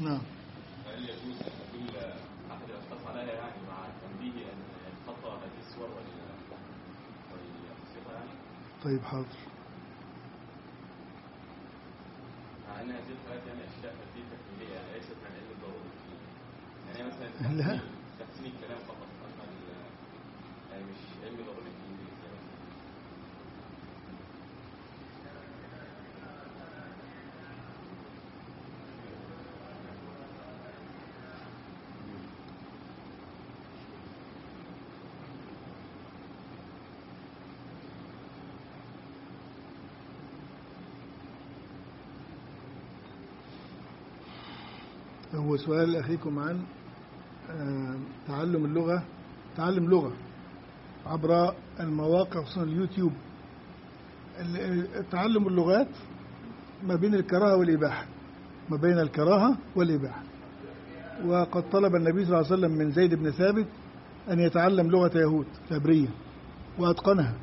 نعم. هل يجوز أن يدل أحد الأشخاص عليها يعني مع تنبيه أن يتخطى هذه الصور والموسيقى يعني؟ طيب حاضر. مع أن هذه الحالات يعني أشياء تكليف تكميلية يعني ليست من علم الضروري. يعني مثلا تحسين الكلام فقط أما يعني مش علم ضروري في الإنجليزية مثلا. هو سؤال أخيكم عن تعلم اللغة، تعلم لغة عبر المواقع خصوصا اليوتيوب. تعلم اللغات ما بين الكراهة والإباحة، ما بين الكراهة والإباحة. وقد طلب النبي صلى الله عليه وسلم من زيد بن ثابت أن يتعلم لغة يهود العبرية وأتقنها،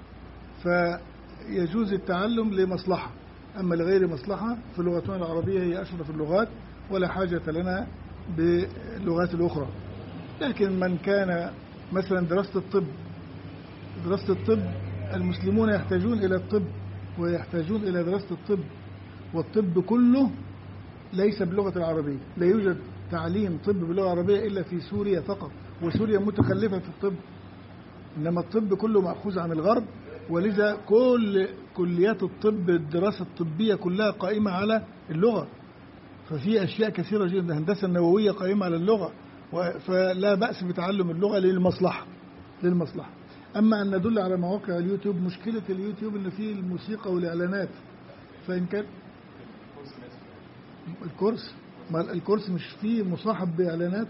فيجوز التعلم لمصلحة. أما لغير مصلحة فلغتنا العربية هي أشرف اللغات ولا حاجة لنا باللغات الأخرى. لكن من كان مثلا دراسة الطب المسلمون يحتاجون إلى الطب ويحتاجون إلى دراسة الطب، والطب كله ليس باللغة العربية. لا يوجد تعليم طب باللغة العربية إلا في سوريا فقط، وسوريا متخلفة في الطب، إنما الطب كله مأخوذ عن الغرب. ولذا كل كليات الطب الدراسة الطبية كلها قائمة على اللغة، ففي أشياء كثيرة جدا. الهندسة النووية قائمة على اللغة، فلا بأس بتعلم اللغة للمصلحة. أما أن ندل على مواقع اليوتيوب، مشكلة اليوتيوب إن فيه الموسيقى والإعلانات. فإن كان الكورس مش فيه مصاحب بإعلانات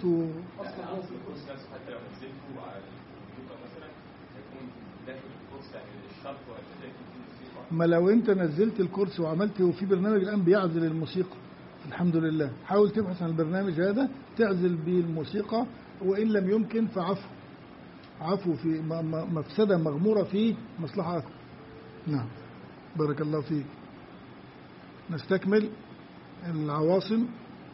ما لو أنت نزلت الكورس وعملته، وفي برنامج الآن بيعزل الموسيقى الحمد لله، حاول تبحث عن البرنامج هذا تعزل به الموسيقى، وإن لم يمكن فعفو في مفسدة مغمورة في مصلحة أكبر. نعم بارك الله فيك. نستكمل العواصم،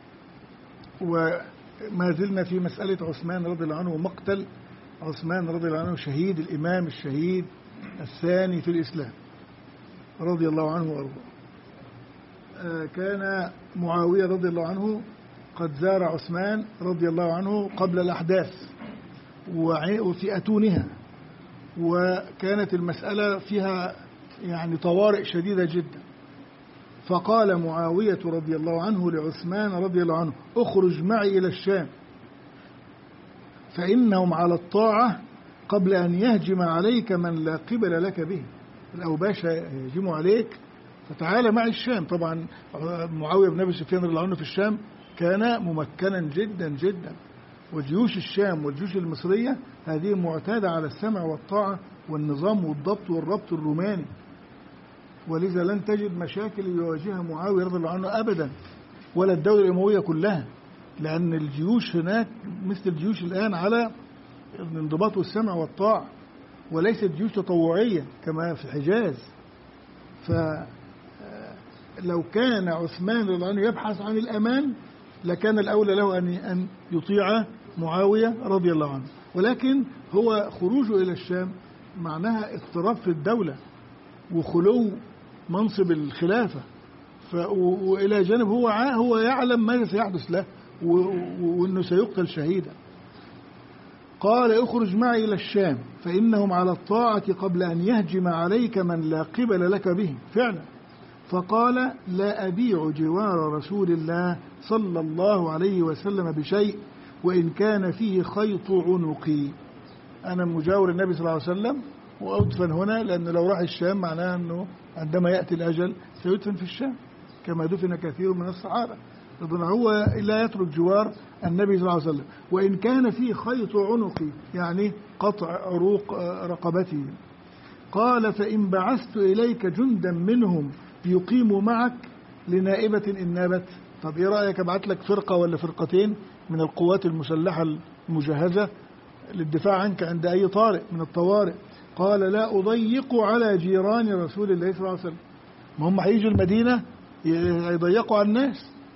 وما زلنا في مسألة عثمان رضي الله عنه ومقتل عثمان رضي الله عنه، شهيد الإمام الشهيد الثاني في الإسلام رضي الله عنه وأرضاه. كان معاوية رضي الله عنه قد زار عثمان رضي الله عنه قبل الأحداث وفي أتونها، وكانت المسألة فيها يعني طوارئ شديدة جدا. فقال معاوية رضي الله عنه لعثمان رضي الله عنه: اخرج معي إلى الشام فإنهم على الطاعة قبل أن يهجم عليك من لا قبل لك به. الأوباش يهجموا عليك فتعالى معي الشام. طبعا معاوية بن أبي سفيان رضي الله عنه في الشام كان ممكنا جدا جدا، وجيوش الشام والجيوش المصرية هذه معتادة على السمع والطاعة والنظام والضبط والربط الروماني، ولذا لن تجد مشاكل يواجهها معاوية رضي الله عنه أبدا، ولا الدولة الأموية كلها، لأن الجيوش هناك مثل الجيوش الآن على الانضباط والسمع والطاعة، وليست جيوش تطوعية كما في الحجاز. فلو كان عثمان رضي الله عنه يبحث عن الأمان لكان الأولى له أن يطيع معاوية رضي الله عنه، ولكن هو خروجه إلى الشام معناها اضطراب في الدولة وخلو منصب الخلافة، وإلى جانب هو يعلم ماذا سيحدث له وأنه سيقتل شهيدا. قال: اخرج معي إلى الشام فإنهم على الطاعة قبل أن يهجم عليك من لا قبل لك به. فعلا فقال: لا أبيع جوار رسول الله صلى الله عليه وسلم بشيء وإن كان فيه خيط عنقي. أنا مجاور النبي صلى الله عليه وسلم وأدفن هنا، لأن لو راح الشام معناه أنه عندما يأتي الأجل سيدفن في الشام كما دفن كثير من الصحابة. هو لا يترك جوار النبي صلى الله عليه وسلم وإن كان فيه خيط عنقي، يعني قطع عروق رقبته. قال: فإن بعثت إليك جندا منهم يقيم معك لنائبة إن نابت. طب إيه رأيك أبعت لك فرقة ولا فرقتين من القوات المسلحة المجهزة للدفاع عنك عند أي طارئ من الطوارئ؟ قال: لا أضيق على جيران رسول الله صلى الله عليه وسلم. ما هم هيجوا المدينة يضيقوا على الناس،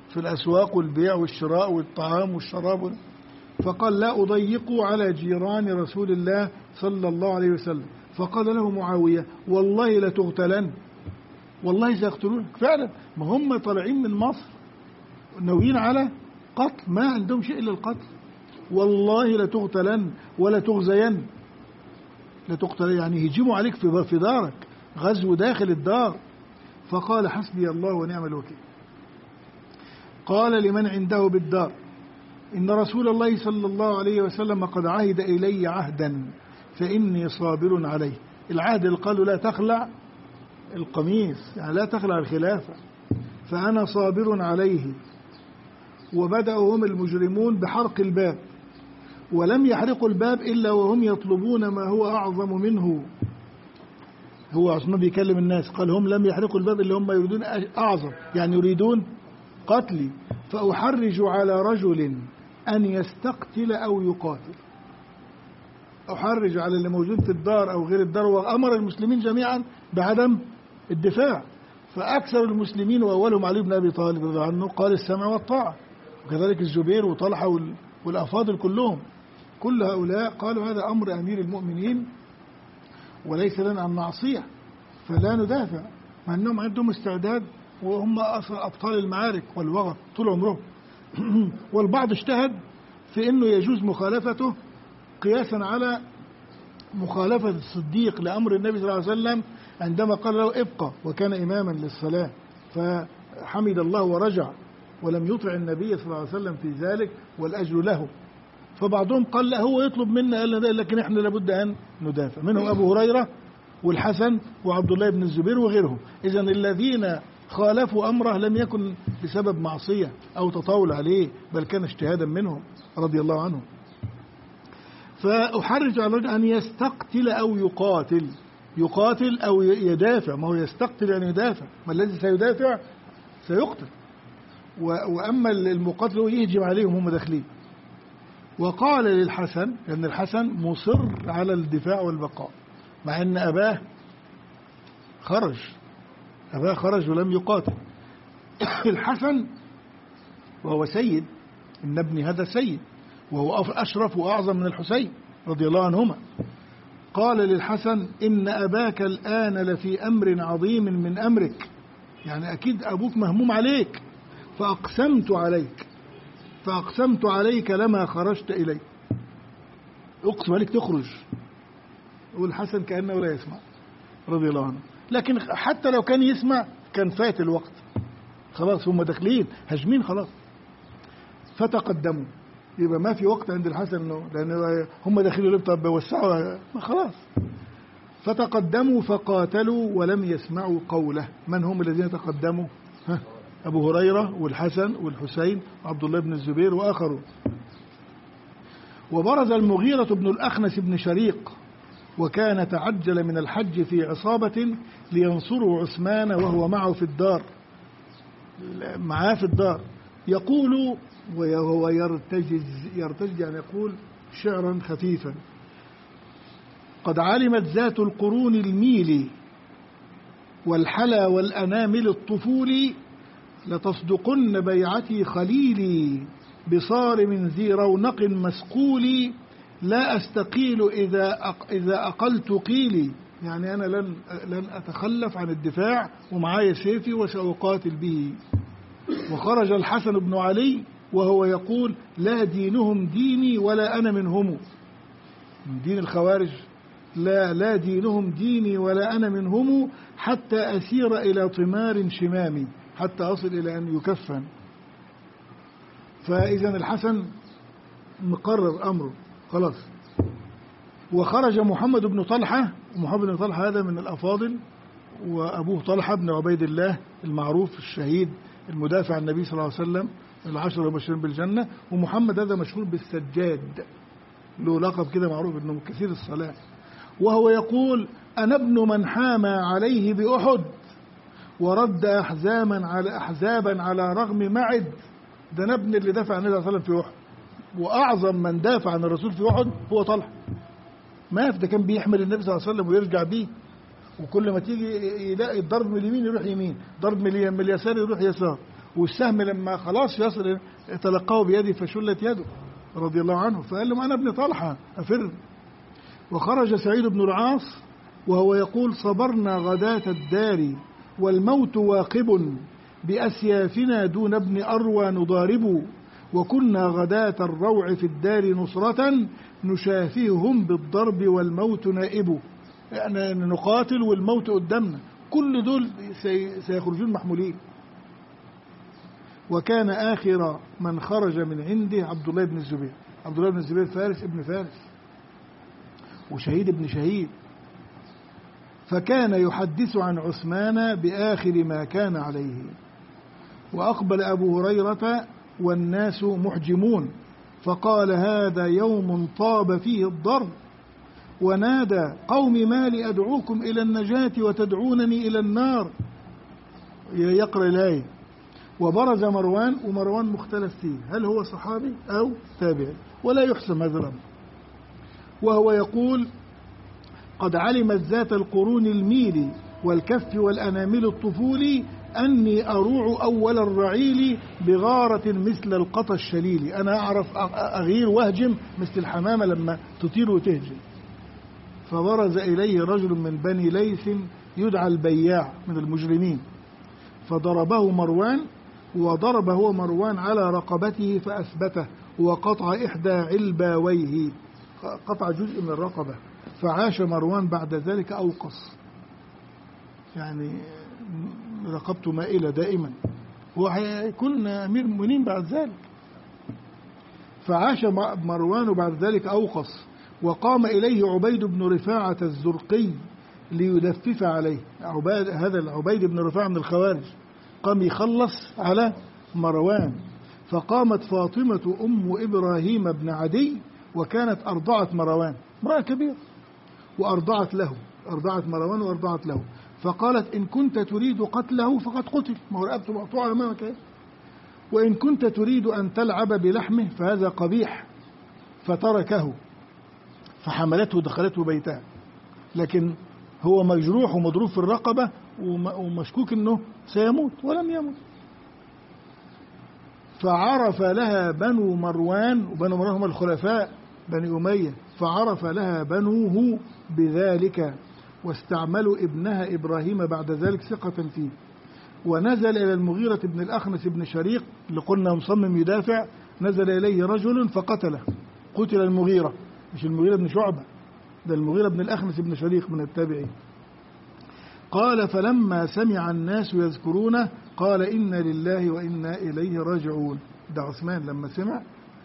في الأسواق والبيع والشراء والطعام والشراب. فقال لا أضيق على جيران رسول الله صلى الله عليه وسلم. فقال له معاوية والله لتغتلن، والله سيقتلونك فعلا. ما هم طالعين من مصر ناويين على قتل، ما عندهم شيء إلا القتل. والله لتغتلن ولا تغزين، لتقتل يعني يهجموا عليك في دارك، غزو داخل الدار. فقال حسبي الله ونعم الوكيل. قال لمن عنده بالدار إن رسول الله صلى الله عليه وسلم قد عهد إلي عهدا فإني صابر عليه. العهد اللي قالوا لا تخلع القميص، يعني لا تخلع الخلافة، فأنا صابر عليه. وبدأوا هم المجرمون بحرق الباب، ولم يحرقوا الباب إلا وهم يطلبون ما هو أعظم منه. هو عثمان بيكلم الناس، قال هم لم يحرقوا الباب إلا هم يريدون أعظم، يعني يريدون قتلي. فأحرج على رجل أن يستقتل أو يقاتل. أحرج على اللي موجود في الدار أو غير الدار، وأمر المسلمين جميعا بعدم الدفاع. فأكثر المسلمين وأولهم علي بن أبي طالب رضي الله عنه قال السمع والطاعة، وكذلك الزبير وطلحة والأفاضل كلهم، كل هؤلاء قالوا هذا أمر أمير المؤمنين وليس لنا عن معصية، فلا ندافع، مع أنهم عندهم استعداد وهم أصلا أبطال المعارك والوغط طول عمرهم. والبعض اجتهد في أنه يجوز مخالفته قياسا على مخالفة الصديق لأمر النبي صلى الله عليه وسلم عندما قال له ابقى وكان إماما للصلاة، فحمد الله ورجع ولم يطع النبي صلى الله عليه وسلم في ذلك والأجر له. فبعضهم قال لا هو يطلب منا لكن احنا لابد أن ندافع، منهم أبو هريرة والحسن وعبد الله بن الزبير وغيرهم. إذن الذين خالفوا أمره لم يكن بسبب معصية أو تطاول عليه، بل كان اجتهادا منهم رضي الله عنهم. فأحرج على الرجل أن يستقتل أو يقاتل، يقاتل أو يدافع، ما هو يستقتل يعني يدافع، ما الذي سيدافع سيقتل. وأما المقاتل هو يهجم عليهم هم داخلين. وقال للحسن، لأن الحسن مصر على الدفاع والبقاء مع أن أباه خرج ولم يقاتل. الحسن وهو سيد، إن ابني هذا سيد، وهو أشرف وأعظم من الحسين رضي الله عنهما. قال للحسن إن أباك الآن لفي أمر عظيم من أمرك، يعني أكيد أبوك مهموم عليك، فأقسمت عليك لما خرجت إلي، أقسم عليك تخرج. والحسن كأنه لا يسمع رضي الله عنه، لكن حتى لو كان يسمع كان فات الوقت، خلاص هم داخلين هجمين خلاص. فتقدموا، يبقى ما في وقت عند الحسن لأن هم داخلين طب بيوسعوا خلاص. فتقدموا فقاتلوا ولم يسمعوا قوله. من هم الذين تقدموا؟ أبو هريرة والحسن والحسين وعبد الله بن الزبير وآخرون. وبرز المغيرة بن الأخنس بن شريق، وكان تعجل من الحج في عصابة لينصروا عثمان وهو معه في الدار، معاه في الدار، يقول وهو يرتجز يعني يقول شعرا خفيفا: قد علمت ذات القرون الميل والحلا والأنامل الطفول، لتصدقن بيعتي خليلي بصارم ذي رونق مسقول، لا أستقيل إذا أقلت قيلي، يعني أنا لن أتخلف عن الدفاع ومعايا سيفي وسأقاتل به. وخرج الحسن بن علي وهو يقول: لا دينهم ديني ولا أنا منهم، من دين الخوارج، لا دينهم ديني ولا أنا منهم، حتى أسير إلى طمار شمامي، حتى أصل إلى أن يكفن. فإذا الحسن مقرر أمره خلاص. وخرج محمد بن طلحة، ومحمد بن طلحة هذا من الأفاضل، وأبوه طلحة بن عبيد الله المعروف الشهيد المدافع عن النبي صلى الله عليه وسلم، العشرة المبشرين بالجنة. ومحمد هذا مشهور بالسجاد، له لقب كده معروف انه كثير الصلاة. وهو يقول: أنا ابن من حامى عليه بأحد ورد أحزابا على رغم معد. ده أنا ابن اللي دافع عن النبي صلى الله عليه وسلم في أحد، وأعظم من دافع عن الرسول في أحد هو طلحة. ما ده كان بيحمل النبي صلى الله عليه وسلم ويرجع بيه، وكل ما تيجي يلاقي الضرب من اليمين يروح يمين، ضرب من اليسار يروح يسار، والسهم لما خلاص يصل تلقاه بيدي فشلت يده رضي الله عنه، فقال لهم أنا ابن طلحة أفر. وخرج سعيد بن العاص وهو يقول صبرنا غداة الدار والموت واقب بأسيافنا دون ابن أروى نضارب، وكنا غداة الروع في الدار نصرة نشافههم بالضرب والموت نائب. يعني نقاتل والموت قدامنا، كل دول سيخرجون محمولين. وكان آخر من خرج من عنده عبد الله بن الزبير. عبد الله بن الزبير فارس ابن فارس وشهيد ابن شهيد، فكان يحدث عن عثمان بآخر ما كان عليه. وأقبل أبو هريرة والناس محجمون فقال هذا يوم طاب فيه الضرب، ونادى قوم ما لي أدعوكم إلى النجاة وتدعونني إلى النار، يقرأ الآية. وبرز مروان، ومروان مختلف فيه هل هو صحابي أو تابعي، ولا يحسم هذا الأمر، وهو يقول قد علمت ذات القرون الميل والكف والأنامل الطفول أني أروع أول الرعيل بغارة مثل القطى الشليل. أنا أعرف أغير وهجم مثل الحمامة لما تطير وتهجم. فبرز إليه رجل من بني ليث يدعى البياع من المجرمين فضربه مروان، وضرب هو مروان على رقبته فأثبته وقطع إحدى علباويه، قطع جزء من الرقبة. فعاش مروان بعد ذلك أوقص، يعني رقبته مائلة دائما، وهيكون أمير المؤمنين بعد ذلك. فعاش مروان بعد ذلك أوقص، وقام إليه عبيد بن رفاعة الزرقي ليلفف عليه. هذا العبيد بن رفاعة من الخوارج قام يخلص على مروان. فقامت فاطمة أم إبراهيم بن عدي وكانت أرضعت مروان، امرأة كبيرة، وأرضعت له، أرضعت مروان وأرضعت له. فقالت إن كنت تريد قتله فقد قتل، ما هو رقبته مقطوعة أمامك، وإن كنت تريد أن تلعب بلحمه فهذا قبيح. فتركه فحملته ودخلته بيتها، لكن هو مجروح ومضروب في الرقبة ومشكوك أنه سيموت ولم يمت. فعرف لها بنو مروان، وبنو مروان هم الخلفاء بني أمية، فعرف لها بنوه بذلك واستعملوا ابنها إبراهيم بعد ذلك ثقة فيه. ونزل إلى المغيرة بن الأخنس بن شريق اللي قلنا مصمم يدافع، نزل إليه رجل فقتله، قتل المغيرة، مش المغيرة بن شعبة، ده المغيرة بن الأخنس بن شريق من التابعين. قال فلما سمع الناس يذكرونه قال إنا لله وإنا إليه راجعون. ده عثمان لما سمع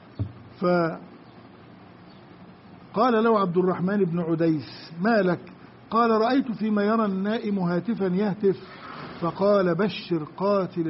فقال له عبد الرحمن بن عديس ما لك؟ قال رأيت فيما يرى النائم هاتفا يهتف، فقال بشر قاتل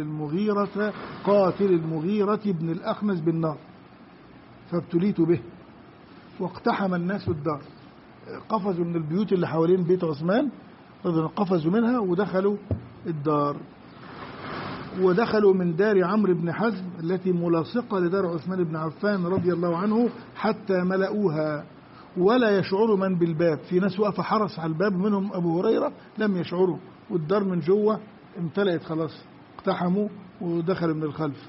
المغيرة بن الأخنس بالنار. فابتليت به. واقتحم الناس الدار، قفزوا من البيوت اللي حوالين بيت عثمان، قفزوا منها ودخلوا الدار. ودخلوا من دار عمرو بن حزم التي ملاصقة لدار عثمان بن عفان رضي الله عنه حتى ملأوها ولا يشعر من بالباب. في ناس واقفة حرس على الباب منهم أبو هريرة لم يشعروا، والدار من جوه امتلأت خلاص، اقتحموا ودخلوا من الخلف.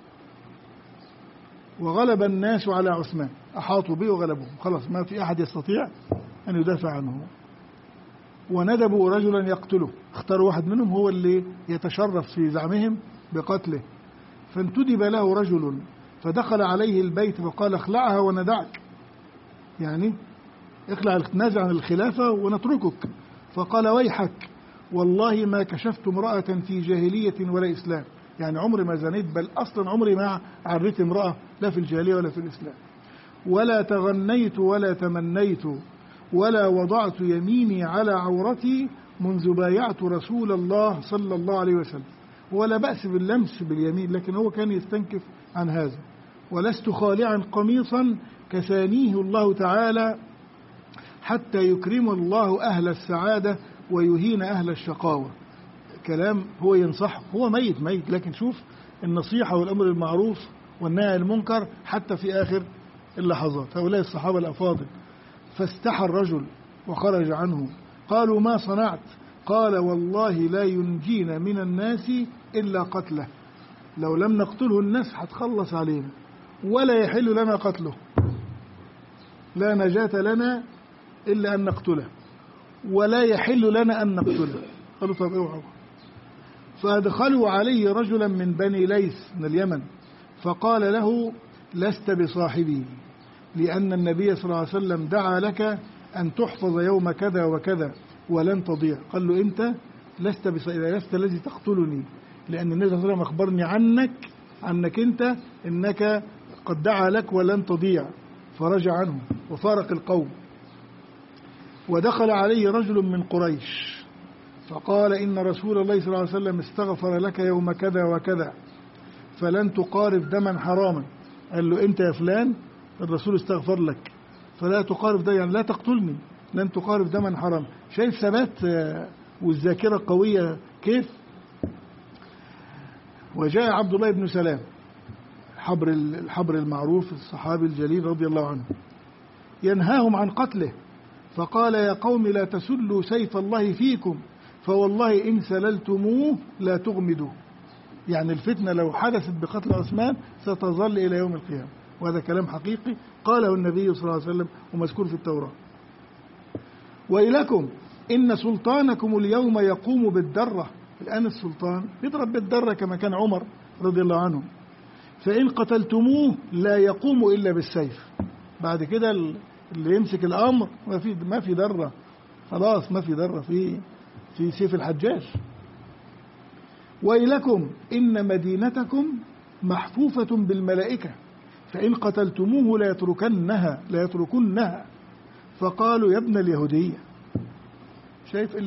وغلب الناس على عثمان، أحاطوا به وغلبوه، خلاص ما في أحد يستطيع أن يدافع عنه. وندبوا رجلا يقتله، اختاروا واحد منهم هو اللي يتشرف في زعمهم بقتله. فانتدب له رجل فدخل عليه البيت فقال اخلعها وندعك، يعني اخلع النازع عن الخلافة ونتركك. فقال ويحك والله ما كشفت امرأة في جاهلية ولا إسلام، يعني عمري ما زنيت، بل أصلا عمري ما عريت امرأة لا في الجاهلية ولا في الإسلام، ولا تغنيت ولا تمنيت ولا وضعت يميني على عورتي منذ بايعت رسول الله صلى الله عليه وسلم. ولا بأس باللمس باليمين، لكن هو كان يستنكف عن هذا. ولست خالعا قميصا كسانيه الله تعالى حتى يكرم الله أهل السعادة ويهين أهل الشقاوة. كلام هو ينصح، هو ميت لكن شوف النصيحة والأمر المعروف والنهي عن المنكر حتى في آخر اللحظات. هؤلاء الصحابة الأفاضل. فاستحى الرجل وخرج عنه. قالوا ما صنعت؟ قال والله لا ينجينا من الناس إلا قتله، لو لم نقتله الناس هتخلص علينا ولا يحل لنا قتله، لا نجاة لنا إلا أن نقتله ولا يحل لنا أن نقتله. قالوا طب اوعوا. فأدخلوا عليه رجلا من بني ليث من اليمن فقال له لست بصاحبي، لأن النبي صلى الله عليه وسلم دعا لك أن تحفظ يوم كذا وكذا ولن تضيع. قال له أنت لست الذي تقتلني، لأن النبي صلى الله عليه وسلم أخبرني عنك أنت إنك قد دعا لك ولن تضيع. فرجع عنه وفارق القوم. ودخل عليه رجل من قريش فقال إن رسول الله صلى الله عليه وسلم استغفر لك يوم كذا وكذا فلن تقارف دما حراما. قال له أنت يا فلان الرسول استغفر لك فلا تقارف ده، يعني لا تقتلني، لن تقارف دما حراما. شايف ثبات والذاكرة قوية كيف. وجاء عبد الله بن سلام الحبر المعروف الصحابي الجليل رضي الله عنه ينهاهم عن قتله، فقال يا قوم لا تسلوا سيف الله فيكم فوالله إن سللتموه لا تغمدوا. يعني الفتنة لو حدثت بقتل عثمان ستظل إلى يوم القيامة، وهذا كلام حقيقي قاله النبي صلى الله عليه وسلم ومذكور في التوراة. وإليكم إن سلطانكم اليوم يقوم بالدرة. الآن السلطان يضرب بالدرة كما كان عمر رضي الله عنه، فإن قتلتموه لا يقوم إلا بالسيف. بعد كده اللي يمسك الأمر ما في درة، خلاص ما في درة في سيف الحجاج. وإليكم إن مدينتكم محفوفة بالملائكة فإن قتلتموه لا يتركنها. فقالوا يا ابن اليهودية. شايف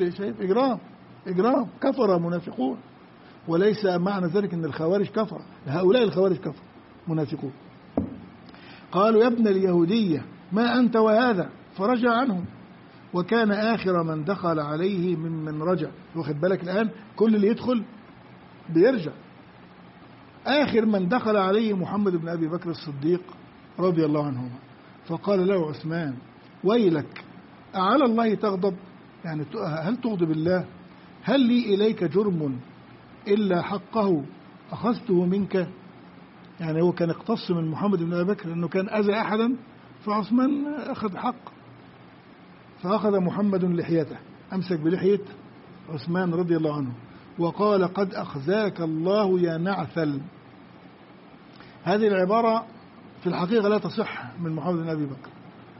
إجرام كفر منافقون، وليس معنى ذلك أن الخوارج كفر، هؤلاء الخوارج كفر منافقون. قالوا يا ابن اليهودية ما أنت وهذا، فرجع عنهم. وكان آخر من دخل عليه من رجع. واخد بالك الآن كل اللي يدخل بيرجع. آخر من دخل عليه محمد بن أبي بكر الصديق رضي الله عنهما، فقال له عثمان ويلك أعلى الله تغضب، يعني هل تغضب الله؟ هل لي إليك جرم إلا حقه أخذته منك؟ يعني هو كان اقتص من محمد بن أبي بكر أنه كان أذى أحدا، فعثمان أخذ حق. فأخذ محمد لحيته، أمسك بلحية عثمان رضي الله عنه وقال قد أخزاك الله يا نعثل. هذه العبارة في الحقيقة لا تصح من محمد بن أبي بكر،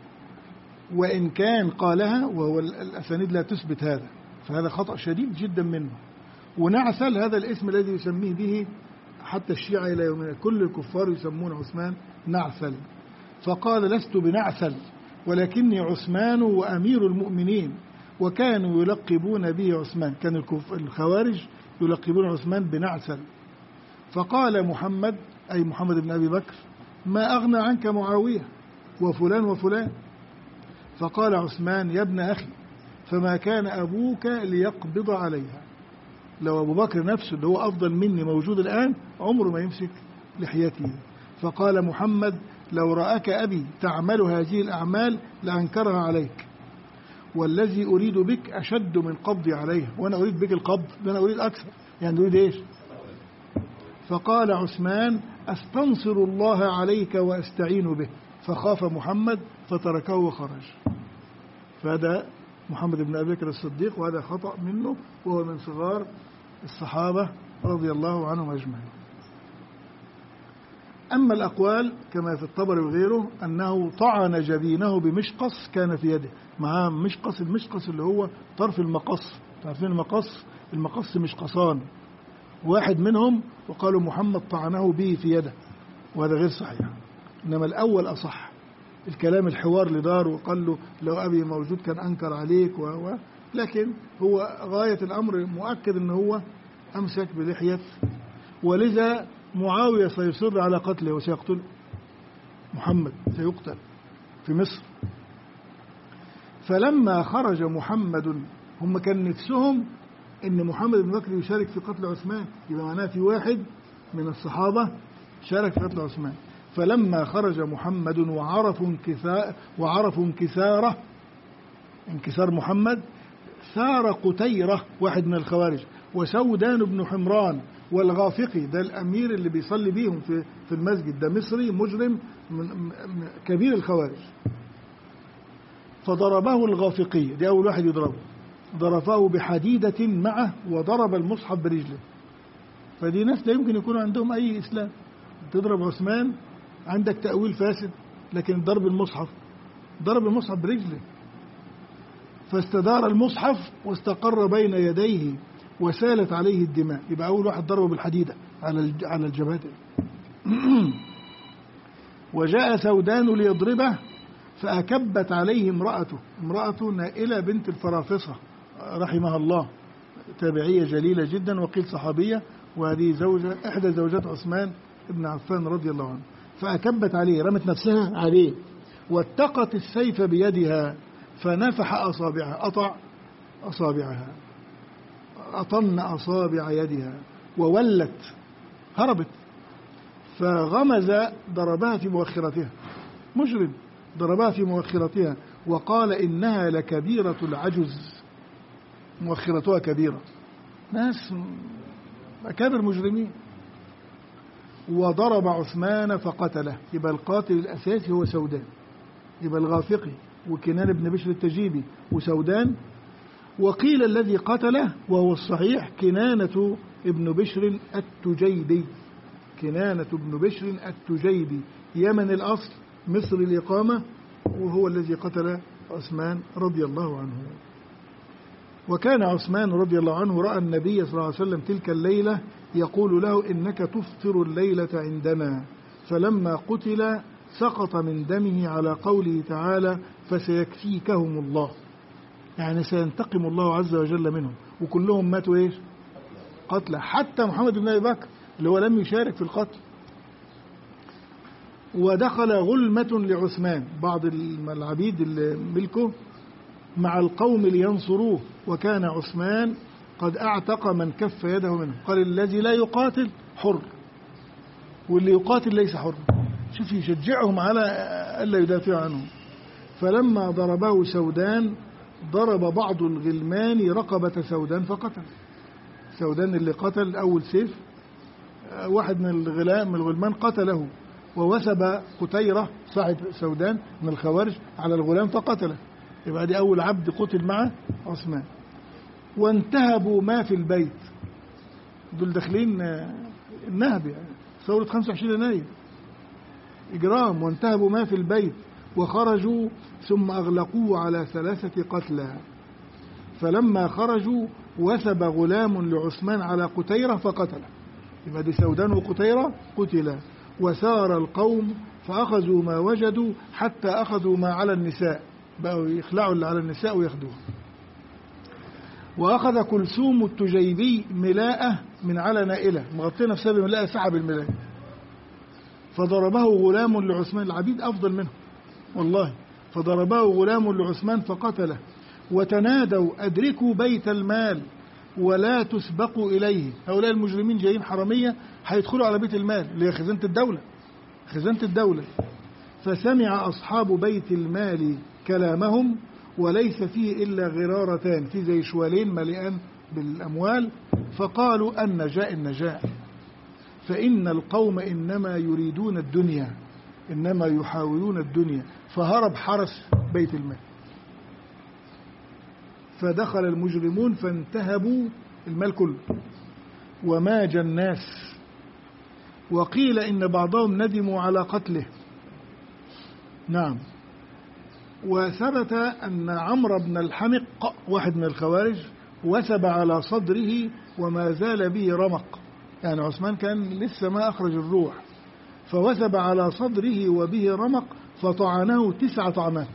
وإن كان قالها وهو الأسانيد لا تثبت هذا، فهذا خطأ شديد جدا منه. ونعثل هذا الاسم الذي يسميه به حتى الشيعة إلى يومنا، كل الكفار يسمون عثمان نعثل. فقال لست بنعثل ولكني عثمان وأمير المؤمنين، وكانوا يلقبون به عثمان، كان الخوارج يلقبون عثمان بنعثل. فقال محمد أي محمد بن أبي بكر ما أغنى عنك معاوية وفلان وفلان. فقال عثمان يا ابن أخي فما كان أبوك ليقبض عليها. لو أبو بكر نفسه اللي هو أفضل مني موجود الآن عمره ما يمسك لحيته. فقال محمد لو رأك أبي تعمل هذه الأعمال لأنكرها عليك، والذي أريد بك أشد من قبضي عليها. وأنا أريد بك القبض، أنا أريد أكثر، يعني أريد إيش؟ فقال عثمان أستنصر الله عليك وأستعين به. فخاف محمد فتركه وخرج. فهذا محمد بن أبي بكر الصديق، وهذا خطأ منه، وهو من صغار الصحابة رضي الله عنهم أجمعين. أما الأقوال كما في الطبري وغيره أنه طعن جبينه بمشقص كان في يده، معاه مشقص، المشقص اللي هو طرف المقص، تعرفين المقص مشقصان، واحد منهم وقالوا محمد طعنه به في يده، وهذا غير صحيح. إنما الأول أصح، الكلام الحوار اللي دار وقال له لو أبي موجود كان أنكر عليك لكن هو غاية الأمر مؤكد أنه هو أمسك بلحية، ولذا معاوية سيصر على قتله وسيقتل محمد، سيقتل في مصر. فلما خرج محمد، هم كان نفسهم ان محمد بن بكر يشارك في قتل عثمان، يبقى معناه في واحد من الصحابة شارك في قتل عثمان. فلما خرج محمد وعرفوا انكسار محمد، ثار قتيرة واحد من الخوارج وسودان بن حمران والغافقي ده الأمير اللي بيصلي بيهم في المسجد، ده مصري مجرم كبير الخوارج. فضربه الغافقي، دي أول واحد يضربه، ضربه بحديدة معه وضرب المصحف برجله. فدي ناس لا يمكن يكون عندهم أي إسلام. تضرب عثمان عندك تأويل فاسد، لكن ضرب المصحف برجله. فاستدار المصحف واستقر بين يديه وسالت عليه الدماء. يبقى أول واحد ضربه بالحديدة على الجبهة. وجاء سودان ليضربه فأكبت عليه امرأته نائلة بنت الفرافصة رحمها الله، تابعية جليلة جدا وقيل صحابية، وهذه إحدى زوجات عثمان بن عفان رضي الله عنه. فأكبت عليه، رمت نفسها عليه، واتقت السيف بيدها فنفح أصابعها، أطن أصابع يدها وولت، هربت. فغمز ضربها في مؤخرتها، مجرم ضربها في مؤخرتها وقال إنها لكبيرة العجز، مؤخرتها كبيرة، ناس أكابر مجرمين. وضرب عثمان فقتله. يبقى القاتل الأساسي هو سودان، يبقى الغافقي وكنان بن بشر التجيبي وسودان. وقيل الذي قتله وهو الصحيح كنانة ابن بشر التجيبي، كنانة ابن بشر التجيبي، يمن الأصل مصر الإقامة، وهو الذي قتل عثمان رضي الله عنه. وكان عثمان رضي الله عنه رأى النبي صلى الله عليه وسلم تلك الليلة يقول له إنك تفطر الليلة عندنا. فلما قتل سقط من دمه على قوله تعالى فسيكفيكهم الله، يعني سينتقم الله عز وجل منهم. وكلهم ماتوا إيش؟ قتلى، حتى محمد بن أبي بكر اللي هو لم يشارك في القتل. ودخل غلمة لعثمان، بعض العبيد اللي ملكه مع القوم لينصروه، وكان عثمان قد أعتق من كف يده منه. قال الذي لا يقاتل حر، واللي يقاتل ليس حر. شوف يشجعهم على ألا يدافعوا عنهم. فلما ضربه سودان ضرب بعض الغلمان رقبة سودان فقتل. سودان اللي قتل أول سيف، واحد من الغلمان قتله، ووثب قتيرة صاحب سودان من الخوارج على الغلام فقتله. يبقى دي أول عبد قتل مع عثمان. وانتهبوا ما في البيت، دول داخلين النهب، يعني ثورة 25 يناير إجرام. وانتهبوا ما في البيت وخرجوا ثم أغلقوه على 3 قتلى. فلما خرجوا وثب غلام لعثمان على قتيرة فقتله. يبقى دي سودان وقتيرة قتلا. وسار القوم فأخذوا ما وجدوا حتى أخذوا ما على النساء، بقوا يخلعوا اللي على النساء وياخدوها. وأخذ كلثوم التجيبي ملاءة من على نائلة، مغطية نفسها بملاءة، سحب الملاءة. فضربه غلام لعثمان، العبيد أفضل منه والله. فضربه غلام لعثمان فقتله. وتنادوا أدركوا بيت المال ولا تسبقوا إليه. هؤلاء المجرمين جايين حرامية هيدخلوا على بيت المال اللي هي خزانة الدولة. فسمع أصحاب بيت المال كلامهم وليس فيه إلا غرارتان، في زي شوالين مليئان بالأموال. فقالوا النجاء، فإن القوم إنما يريدون الدنيا، إنما يحاولون الدنيا. فهرب حرس بيت المال. فدخل المجرمون فانتهبوا المال كله وماج الناس. وقيل إن بعضهم ندموا على قتله. نعم. وثبت أن عمرو بن الحمق واحد من الخوارج وثب على صدره وما زال به رمق، يعني عثمان كان لسه ما أخرج الروح، فوثب على صدره وبه رمق فطعنه 9 طعنات.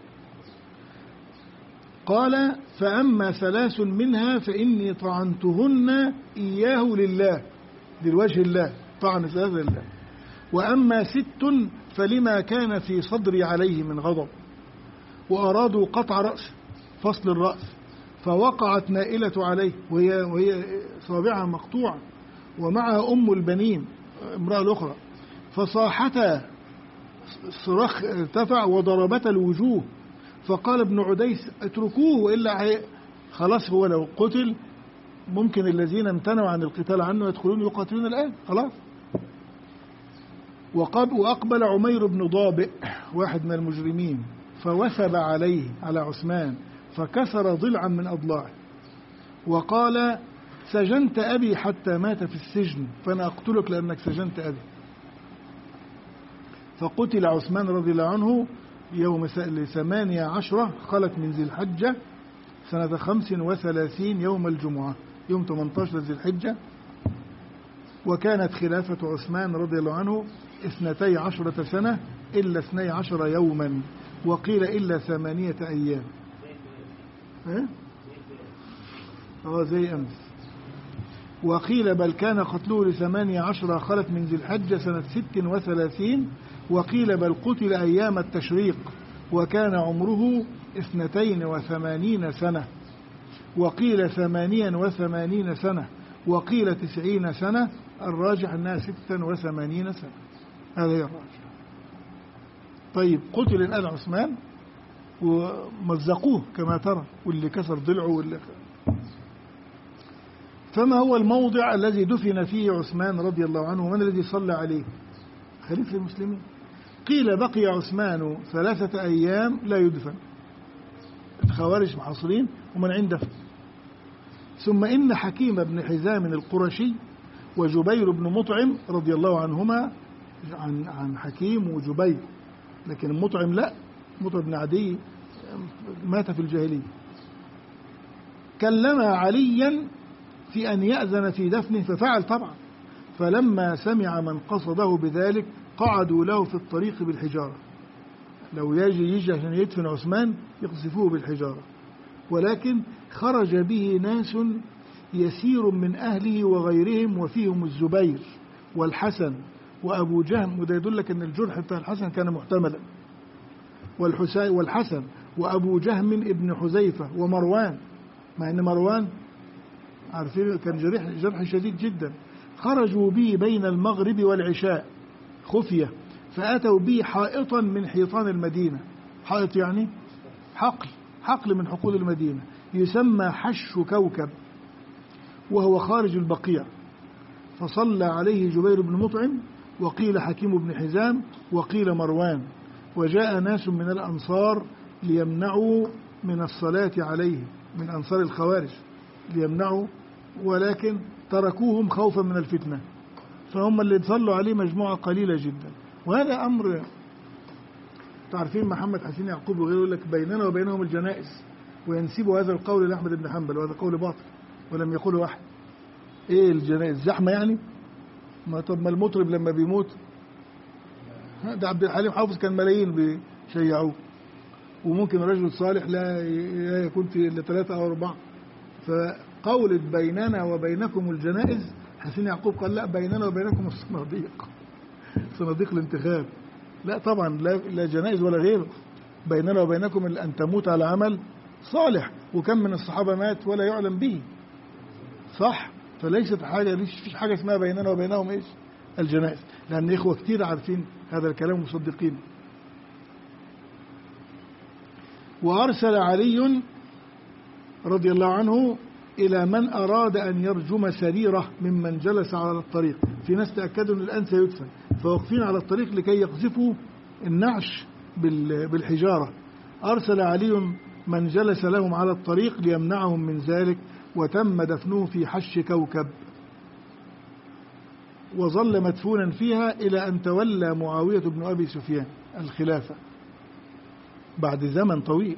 قال فأما 3 منها فإني طعنتهن إياه لله، للوجه الله، طعن 3 لله. وأما 6 فلما كان في صدري عليه من غضب. وأرادوا قطع رأسه، فصل الرأس، فوقعت نائلة عليه وهي صابعها مقطوعة، ومعها أم البنين امرأة الأخرى، فصاحتا، الصراخ ارتفع وضربتا الوجوه. فقال ابن عديس اتركوه وإلا خلاص هو لو قتل ممكن الذين امتنعوا عن القتال عنه يدخلون يقاتلون الآن خلاص. وأقبل عمير بن ضابئ واحد من المجرمين فوثب عليه على عثمان فكسر ضلعا من أضلاعه وقال سجنت أبي حتى مات في السجن فأنا أقتلك لأنك سجنت أبي. فقتل عثمان رضي الله عنه يوم 18 خلت من ذي الحجة سنة 35 يوم الجمعة يوم 18 ذي الحجة. وكانت خلافة عثمان رضي الله عنه 12 سنة إلا 12 يوما وقيل إلا 8 أيام. زي أمس. وقيل بل كان قتله ل18 خلت من ذي الحجة سنة 36 وقيل بل قتل أيام التشريق وكان عمره 82 سنة وقيل 88 سنة وقيل 90 سنة. الراجح أنها 86 سنة. هذا هي الراجح. طيب قتل الآن عثمان ومزقوه كما ترى واللي كسر ضلعه واللي فما هو الموضع الذي دفن فيه عثمان رضي الله عنه ومن الذي صلى عليه؟ خليفة المسلمين. قيل بقي عثمان 3 أيام لا يدفن الخوارج محاصرين ومن عنده. ثم إن حكيم بن حزام القرشي وجبير بن مطعم رضي الله عنهما عن حكيم وجبير لكن المطعم لا مطعم بن عدي مات في الجاهلية كلم عليا في أن يأذن في دفنه ففعل طبعا. فلما سمع من قصده بذلك قعدوا له في الطريق بالحجارة. لو يجي عشان يدفن عثمان يقذفوه بالحجارة. ولكن خرج به ناس يسير من أهله وغيرهم وفيهم الزبير والحسن وأبو جهم وده يدلك أن الجرح بتاع الحسن كان محتملا والحسن وأبو جهم ابن حذيفة ومروان مع أن مروان عارفين كان جرح شديد جدا. خرجوا به بين المغرب والعشاء خفية فأتوا به حائطا من حيطان المدينة. حائط يعني حقل من حقول المدينة يسمى حش كوكب وهو خارج البقيع. فصلى عليه جبير بن مطعم وقيل حكيم بن حزام وقيل مروان. وجاء ناس من الأنصار ليمنعوا من الصلاة عليه من أنصار الخوارج ليمنعوا ولكن تركوهم خوفا من الفتنة فهم اللي صلوا عليه مجموعة قليلة جدا. وهذا أمر تعرفين محمد حسين يعقوب وغيره يقول لك بيننا وبينهم الجنائز وينسبوا هذا القول لأحمد بن حنبل وهذا قول باطل ولم يقوله أحد. إيه الجنائز زحمة يعني؟ طب ما المطرب لما بيموت ده عبد الحليم حافظ كان ملايين بيشيعوه وممكن رجل صالح لا يكون في إلا 3 أو 4. فقولت بيننا وبينكم الجنائز حسين يعقوب قال لا بيننا وبينكم صناديق الانتخاب. لا طبعا لا جنائز ولا غيره. بيننا وبينكم أن تموت على عمل صالح وكم من الصحابة مات ولا يعلم به صح. فليست حاجة فيش حاجة اسمها بيننا وبينهم إيش الجنائز لأن إخوة كتير عارفين هذا الكلام مصدقين. وأرسل علي رضي الله عنه إلى من أراد أن يرجم سريرة ممن جلس على الطريق. في ناس تأكدوا أن الآن سيدفن فوقفين على الطريق لكي يقذفوا النعش بالحجارة. أرسل علي من جلس لهم على الطريق ليمنعهم من ذلك وتم دفنه في حش كوكب وظل مدفونا فيها إلى أن تولى معاوية بن أبي سفيان الخلافة بعد زمن طويل.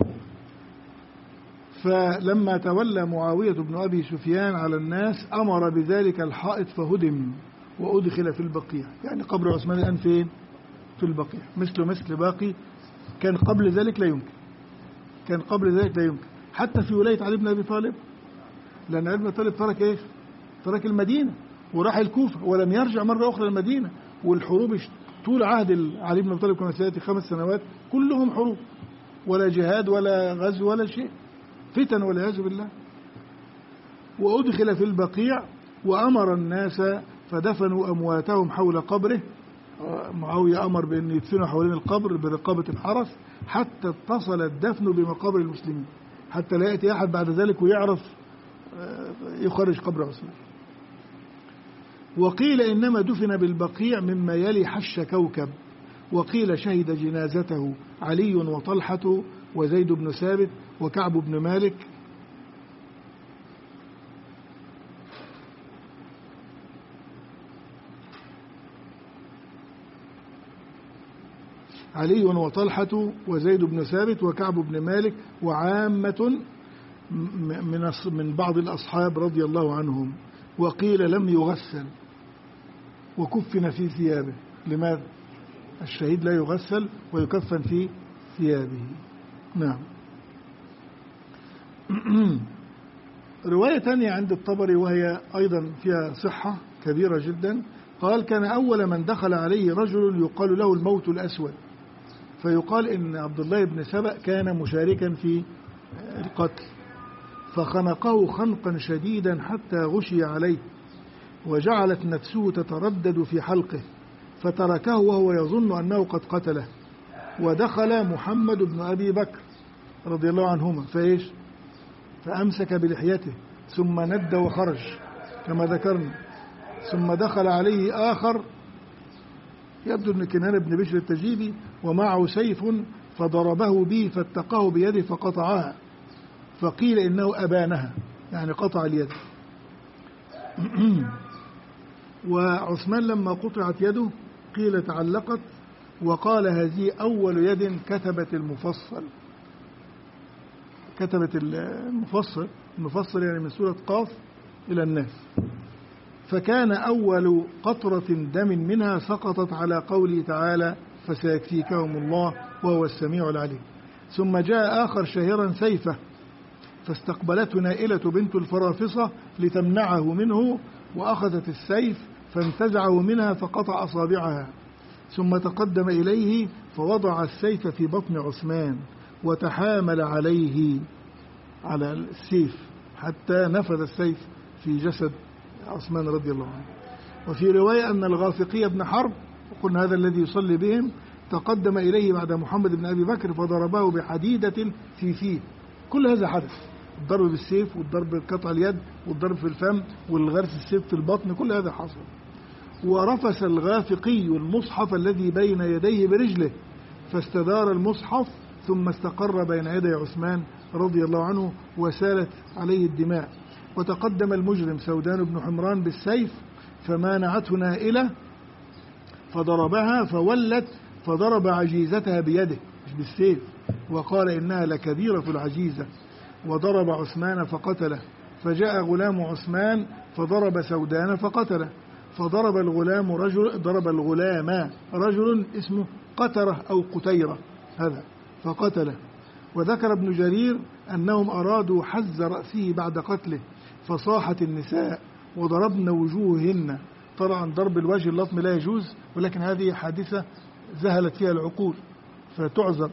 فلما تولى معاوية بن أبي سفيان على الناس أمر بذلك الحائط فهدم وأدخل في البقيع. يعني قبر عثمان الآن فين؟ في البقيع مثل باقي. كان قبل ذلك لا يمكن حتى في ولاية علي بن أبي طالب لأن علي بن أبي طالب ترك إيه؟ ترك المدينة وراح الكوفة ولم يرجع مرة أخرى المدينة. والحروب طول عهد علي بن أبي طالب كما سيأتي 5 سنوات كلهم حروب ولا جهاد ولا غزو ولا شيء فتن والعياذ بالله. وأدخل في البقيع وأمر الناس فدفنوا أمواتهم حول قبره. معاوية أمر بأن يدفنوا حوالين القبر برقابة الحرس حتى اتصل الدفن بمقابر المسلمين حتى لا يأتي أحد بعد ذلك ويعرف يخرج قبر عثمان. وقيل إنما دفن بالبقيع مما يلي حش كوكب. وقيل شهد جنازته علي وطلحة وزيد بن ثابت وكعب بن مالك. علي وطلحة وزيد بن ثابت وكعب بن مالك وعامة من بعض الأصحاب رضي الله عنهم. وقيل لم يغسل وكفن في ثيابه. لماذا؟ الشهيد لا يغسل ويكفن في ثيابه. نعم. رواية تانية عند الطبري وهي أيضا فيها صحة كبيرة جدا. قال كان أول من دخل عليه رجل يقال له الموت الأسود، فيقال إن عبد الله بن سبأ كان مشاركا في القتل، فخنقه خنقا شديدا حتى غشي عليه، وجعلت نفسه تتردد في حلقه، فتركه وهو يظن أنه قد قتله. ودخل محمد بن أبي بكر رضي الله عنهما فأمسك بلحيته ثم ند وخرج كما ذكرنا. ثم دخل عليه آخر يبدو أن كنان بن بشر التجيبي ومعه سيف، فضربه به فاتقاه بيده فقطعها، فقيل إنه أبانها يعني قطع اليد. وعثمان لما قطعت يده قيل تعلقت، وقال هذه أول يد كتبت المفصل. كتبت المفصل يعني من سورة قاف إلى الناس. فكان أول قطرة دم منها سقطت على قوله تعالى فسيكفيكهم الله وهو السميع العليم. ثم جاء آخر شاهرا سيفه، فاستقبلته نائلة بنت الفرافصة لتمنعه منه، وأخذت السيف فانتزعه منها فقطع أصابعها. ثم تقدم إليه فوضع السيف في بطن عثمان وتحامل عليه على السيف حتى نفذ السيف في جسد عثمان رضي الله عنه. وفي رواية أن الغافقي بن حرب، وقلنا هذا الذي يصلي بهم، تقدم إليه بعد محمد بن أبي بكر فضربه بحديدة في فيه. كل هذا حدث، الضرب بالسيف والضرب بقطع اليد والضرب في الفم والغرس السيف في البطن، كل هذا حصل. ورفس الغافقي المصحف الذي بين يديه برجله، فاستدار المصحف ثم استقر بين يدي عثمان رضي الله عنه وسالت عليه الدماء. وتقدم المجرم سودان بن حمران بالسيف فمانعته نائلة فضربها فولت، فضرب عجيزتها بيده مش بالسيف، وقال إنها لكبيرة العجيزة، وضرب عثمان فقتله. فجاء غلام عثمان فضرب سودان فقتله، فضرب الغلام رجل اسمه قترة أو قتيرة هذا فقتله. وذكر ابن جرير أنهم أرادوا حز رأسه بعد قتله، فصاحت النساء وضربن وجوههن. طبعا ضرب الوجه اللطم لا يجوز، ولكن هذه حادثة ذهلت فيها العقول فتعذر.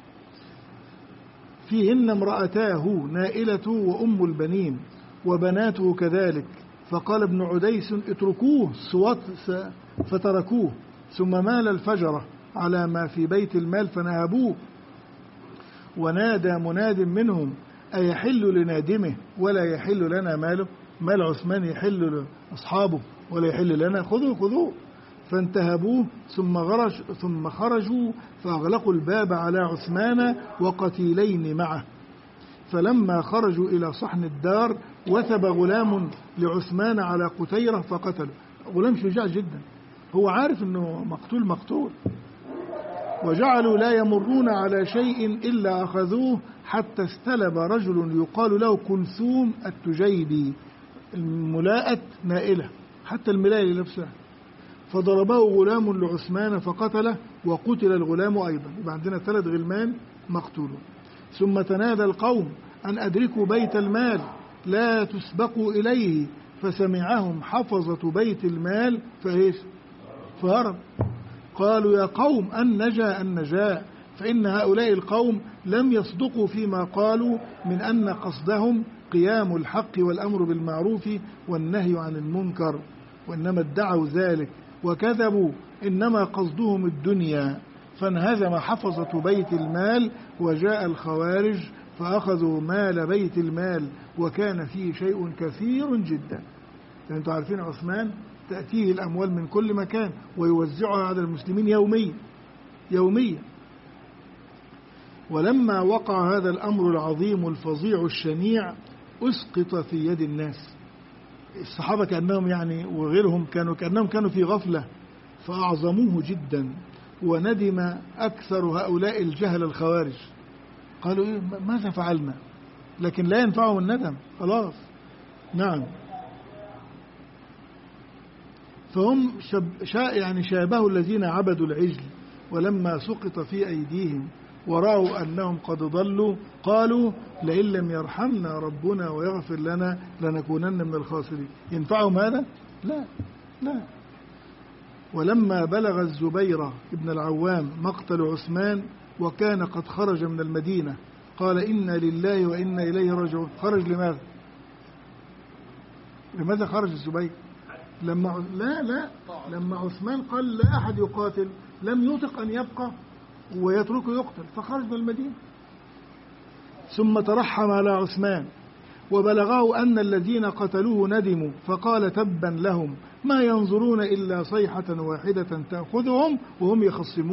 فيهن امرأتاه نائلة وأم البنين وبناته كذلك. فقال ابن عديس اتركوه فتركوه. ثم مال الفجرة على ما في بيت المال فنهبوه. ونادى مناد منهم أيحل لنادمه ولا يحل لنا ماله؟ مال عثمان يحل لأصحابه ولا يحل لنا؟ خذوه. فانتهبوه ثم خرجوا فأغلقوا الباب على عثمان وقتيلين معه. فلما خرجوا إلى صحن الدار وثب غلام لعثمان على قتيرة فقتله. غلام شجاع جدا، هو عارف أنه مقتول. وجعلوا لا يمرون على شيء إلا أخذوه، حتى استلب رجل يقال له كلثوم التجيبي الملاءة نائلة، حتى الملاية نفسها، فضربه غلام لعثمان فقتله، وقتل الغلام أيضا. يبقى عندنا 3 غلمان مقتولون. ثم تنادى القوم أن أدركوا بيت المال لا تسبقوا إليه، فسمعهم حفظة بيت المال فهرب. قالوا يا قوم أن نجا، فإن هؤلاء القوم لم يصدقوا فيما قالوا من أن قصدهم قيام الحق والأمر بالمعروف والنهي عن المنكر، وإنما ادعوا ذلك وكذبوا، إنما قصدهم الدنيا. فانهزم حفظة بيت المال وجاء الخوارج فأخذوا مال بيت المال وكان فيه شيء كثير جدا. يعني أنتم عارفين عثمان تأتيه الأموال من كل مكان ويوزعها على المسلمين يوميا. ولما وقع هذا الأمر العظيم الفظيع الشنيع أسقط في يد الناس. الصحابة كأنهم يعني وغيرهم كأنهم كانوا في غفلة فأعظموه جدا، وندم أكثر هؤلاء الجهل الخوارج. قالوا إيه ماذا فعلنا؟ لكن لا ينفعهم الندم خلاص. نعم. فهم يعني شابهوا الذين عبدوا العجل ولما سقط في أيديهم ورأوا أنهم قد ضلوا قالوا لئن لم يرحمنا ربنا ويغفر لنا لنكونن من الخاسرين. ينفعهم هذا؟ لا. ولما بلغ الزبير ابن العوام مقتل عثمان وكان قد خرج من المدينة قال إنا لله وإنا إليه راجعون. خرج لماذا خرج الزبير؟ لما عثمان قال لا أحد يقاتل لم يطق أن يبقى ويتركه يقتل فخرج من المدينة. ثم ترحم على عثمان وبلغه أن الذين قتلوه ندموا فقال تبا لهم ما ينظرون إلا صيحة واحدة تأخذهم وهم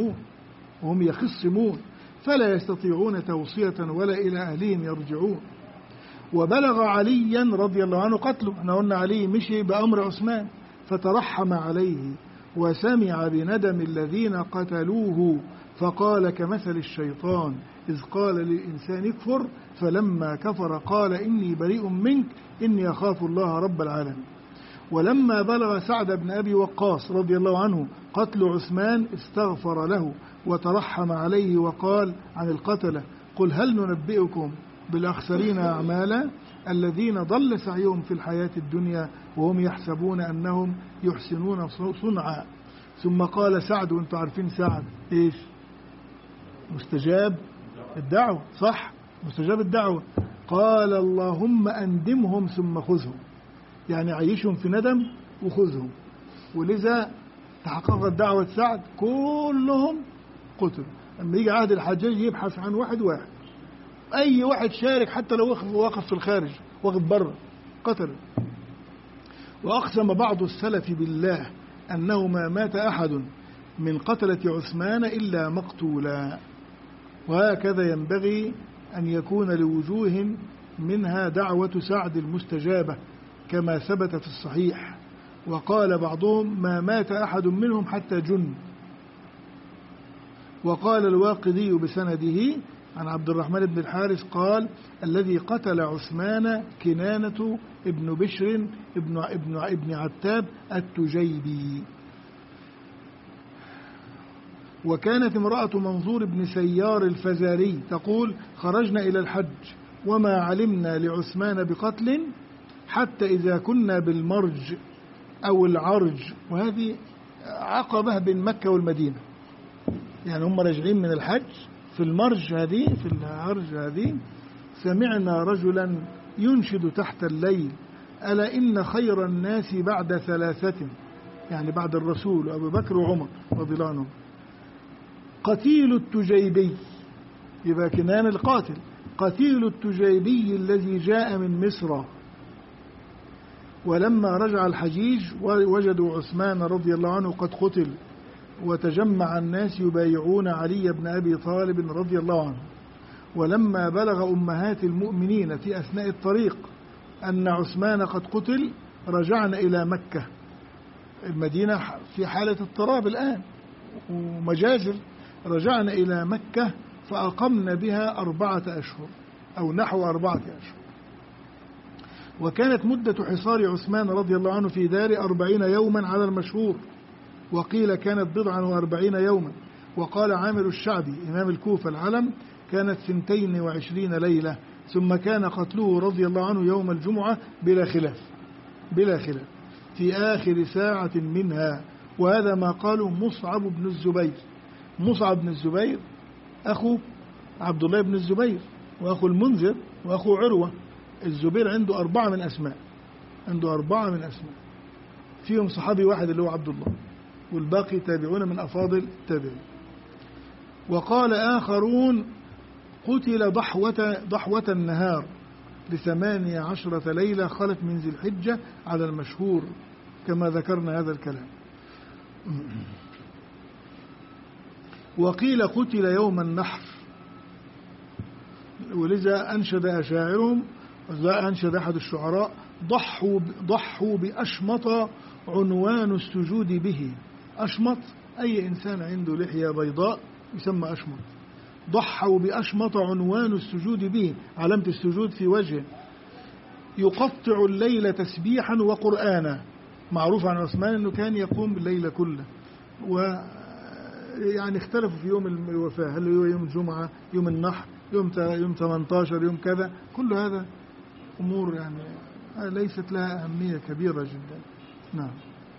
يخصمون فلا يستطيعون توصية ولا إلى أهلهم يرجعون. وبلغ عليا رضي الله عنه قتله. احنا قلنا علي مشي بأمر عثمان فترحم عليه وسمع بندم الذين قتلوه فقال كمثل الشيطان إذ قال للإنسان اكفر فلما كفر قال إني بريء منك إني أخاف الله رب العالمين. ولما بلغ سعد بن أبي وقاص رضي الله عنه قتل عثمان استغفر له وترحم عليه وقال عن القتلة قل هل ننبئكم بالأخسرين أعمالا الذين ضل سعيهم في الحياة الدنيا وهم يحسبون أنهم يحسنون صنعا. ثم قال سعد وانتم عارفين سعد إيش؟ مستجاب الدعوة صح؟ مستجاب الدعوة. قال اللهم أندمهم ثم خذهم، يعني عيشهم في ندم وخذهم. ولذا تحققت دعوة سعد كلهم قتلوا. لما يجي عهد الحجاج يبحث عن واحد أي واحد شارك حتى لو وقف في الخارج وقف بره قتل. وأقسم بعض السلف بالله أنه ما مات أحد من قتلة عثمان إلا مقتولا. وهكذا ينبغي أن يكون لوجوه منها دعوة سعد المستجابة كما ثبت في الصحيح. وقال بعضهم ما مات أحد منهم حتى جن. وقال الواقدي بسنده عن عبد الرحمن بن الحارث قال الذي قتل عثمان كنانة ابن بشر ابن عتاب التجيبي. وكانت امرأة منظور بن سيار الفزاري تقول خرجنا إلى الحج وما علمنا لعثمان بقتل حتى إذا كنا بالمرج أو العرج، وهذه عقبة بين مكة والمدينة، يعني هم راجعين من الحج في المرج هذه في العرج هذه سمعنا رجلا ينشد تحت الليل ألا إن خير الناس بعد ثلاثة، يعني بعد الرسول وأبو بكر وعمر رضي الله عنهم، قتيل التجيبي، يبقى كنان القاتل، قتيل التجيبي الذي جاء من مصر. ولما رجع الحجيج وجدوا عثمان رضي الله عنه قد قتل، وتجمع الناس يبايعون علي بن أبي طالب رضي الله عنه. ولما بلغ أمهات المؤمنين في أثناء الطريق أن عثمان قد قتل رجعنا إلى مكة، المدينة في حالة اضطراب الآن ومجازر، رجعنا إلى مكة فأقمنا بها 4 أشهر أو نحو 4 أشهر. وكانت مدة حصار عثمان رضي الله عنه في دار 40 يوما على المشهور، وقيل كانت 49 يوما. وقال عامر الشعبي إمام الكوفة العلم كانت 22 ليلة، ثم كان قتله رضي الله عنه يوم الجمعة بلا خلاف في آخر ساعة منها. وهذا ما قاله مصعب بن الزبير. مصعب بن الزبير أخو عبد الله بن الزبير وأخو المنذر وأخو عروة. الزبير عنده 4 من أسماء، فيهم صحابي واحد اللي هو عبد الله، والباقي تابعون من أفاضل التابعين. وقال آخرون قتل ضحوة النهار ل18 ليلة خلت من ذي الحجة على المشهور كما ذكرنا هذا الكلام. وقيل قتل يوم النحر، ولذا أنشد أشاعرهم، أنشد أحد الشعراء: ضحوا بأشمط عنوان السجود به. أشمط أي إنسان عنده لحية بيضاء يسمى أشمط. ضحوا بأشمط عنوان السجود به، علامة السجود في وجهه. يقطع الليل تسبيحا وقرآنا. معروف عن عثمان أنه كان يقوم بالليل كله. ويعني اختلفوا في يوم الوفاة، هل هو يوم الجمعة، يوم النحر، يوم 18، يوم كذا. كل هذا أمور يعني ليست لها أهمية كبيرة جدا. نعم.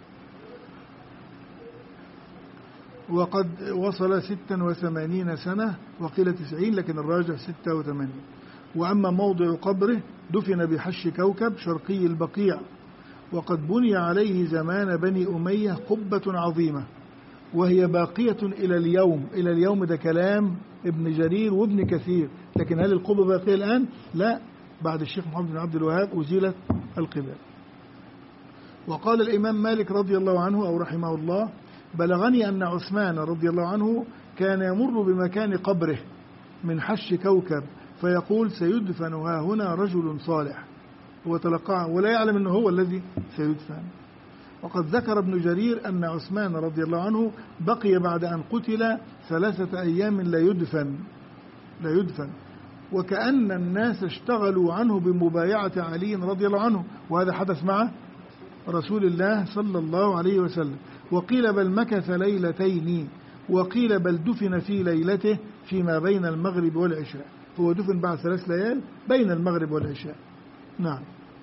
وقد وصل 86 سنة وقيل 90، لكن الراجح 86. وأما موضع قبره دفن بحش كوكب شرقي البقيع، وقد بني عليه زمان بني أمية قبة عظيمة وهي باقية إلى اليوم. إلى اليوم ده كلام ابن جرير وابن كثير، لكن هل القبة باقية الآن؟ لا، بعد الشيخ محمد بن عبد الوهاب أزيلت القبة. وقال الإمام مالك رضي الله عنه أو رحمه الله: بلغني أن عثمان رضي الله عنه كان يمر بمكان قبره من حش كوكب فيقول: سيدفن ها هنا رجل صالح، وتلقاه ولا يعلم أنه هو الذي سيدفن. وقد ذكر ابن جرير أن عثمان رضي الله عنه بقي بعد أن قتل 3 أيام لا يدفن، وكأن الناس اشتغلوا عنه بمبايعة علي رضي الله عنه، وهذا حدث مع رسول الله صلى الله عليه وسلم. وقيل بل مكث ليلتين، وقيل بل دفن في ليلته فيما بين المغرب والعشاء. هو دفن بعد 3 ليال بين المغرب والعشاء. نعم.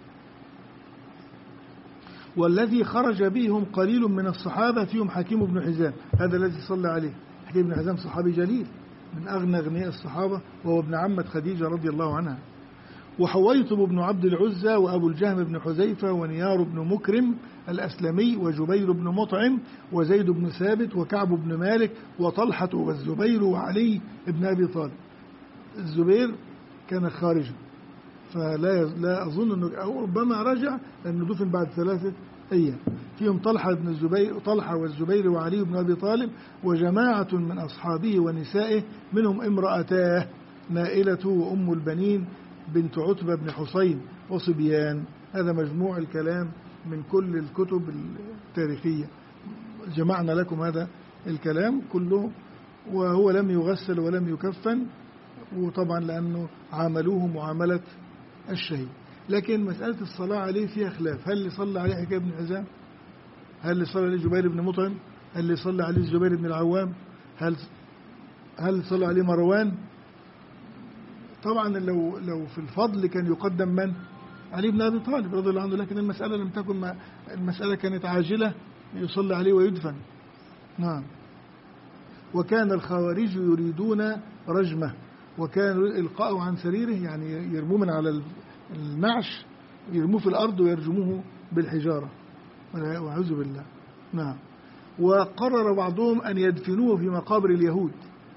والذي خرج بهم قليل من الصحابة فيهم حكيم بن حزام، هذا الذي صلى عليه. حكيم بن حزام صحابي جليل من أغنى أغنياء الصحابة، وهو ابن عمة خديجة رضي الله عنها. وحويطب بن عبد العزى وأبو الجهم بن حذيفة ونيار بن مكرم الأسلمي وجبير بن مطعم وزيد بن ثابت وكعب بن مالك وطلحة والزبير وعلي بن أبي طالب. الزبير كان خارجا، فلا أظن أنه أو ربما رجع لأنه دفن بعد 3 أيام. فيهم طلحة والزبير وعلي بن أبي طالب وجماعة من أصحابه ونسائه، منهم امرأتاه نائلة وأم البنين بنت عتبة بن حسين وصبيان. هذا مجموع الكلام من كل الكتب التاريخية، جمعنا لكم هذا الكلام كله. وهو لم يغسل ولم يكفن، وطبعا لأنه عاملوه معاملة الشهيد. لكن مسألة الصلاة عليه فيها خلاف، هل اللي صلى عليه حكيم بن حزام؟ هل اللي صلى عليه جبير بن مطعم؟ هل اللي صلى عليه الزبير بن العوام؟ هل صلى عليه مروان؟ طبعا لو في الفضل كان يقدم من؟ علي بن أبي طالب رضي الله عنه، لكن المسألة لم تكن المسألة كانت عاجلة، يصلى عليه ويدفن. نعم. وكان الخوارج يريدون رجمه، وكانوا إلقاءه عن سريره، يعني يرموه من على النعش، يرموه في الأرض ويرجموه بالحجارة والعياذ بالله. نعم. وقرر بعضهم أن يدفنوه في مقابر اليهود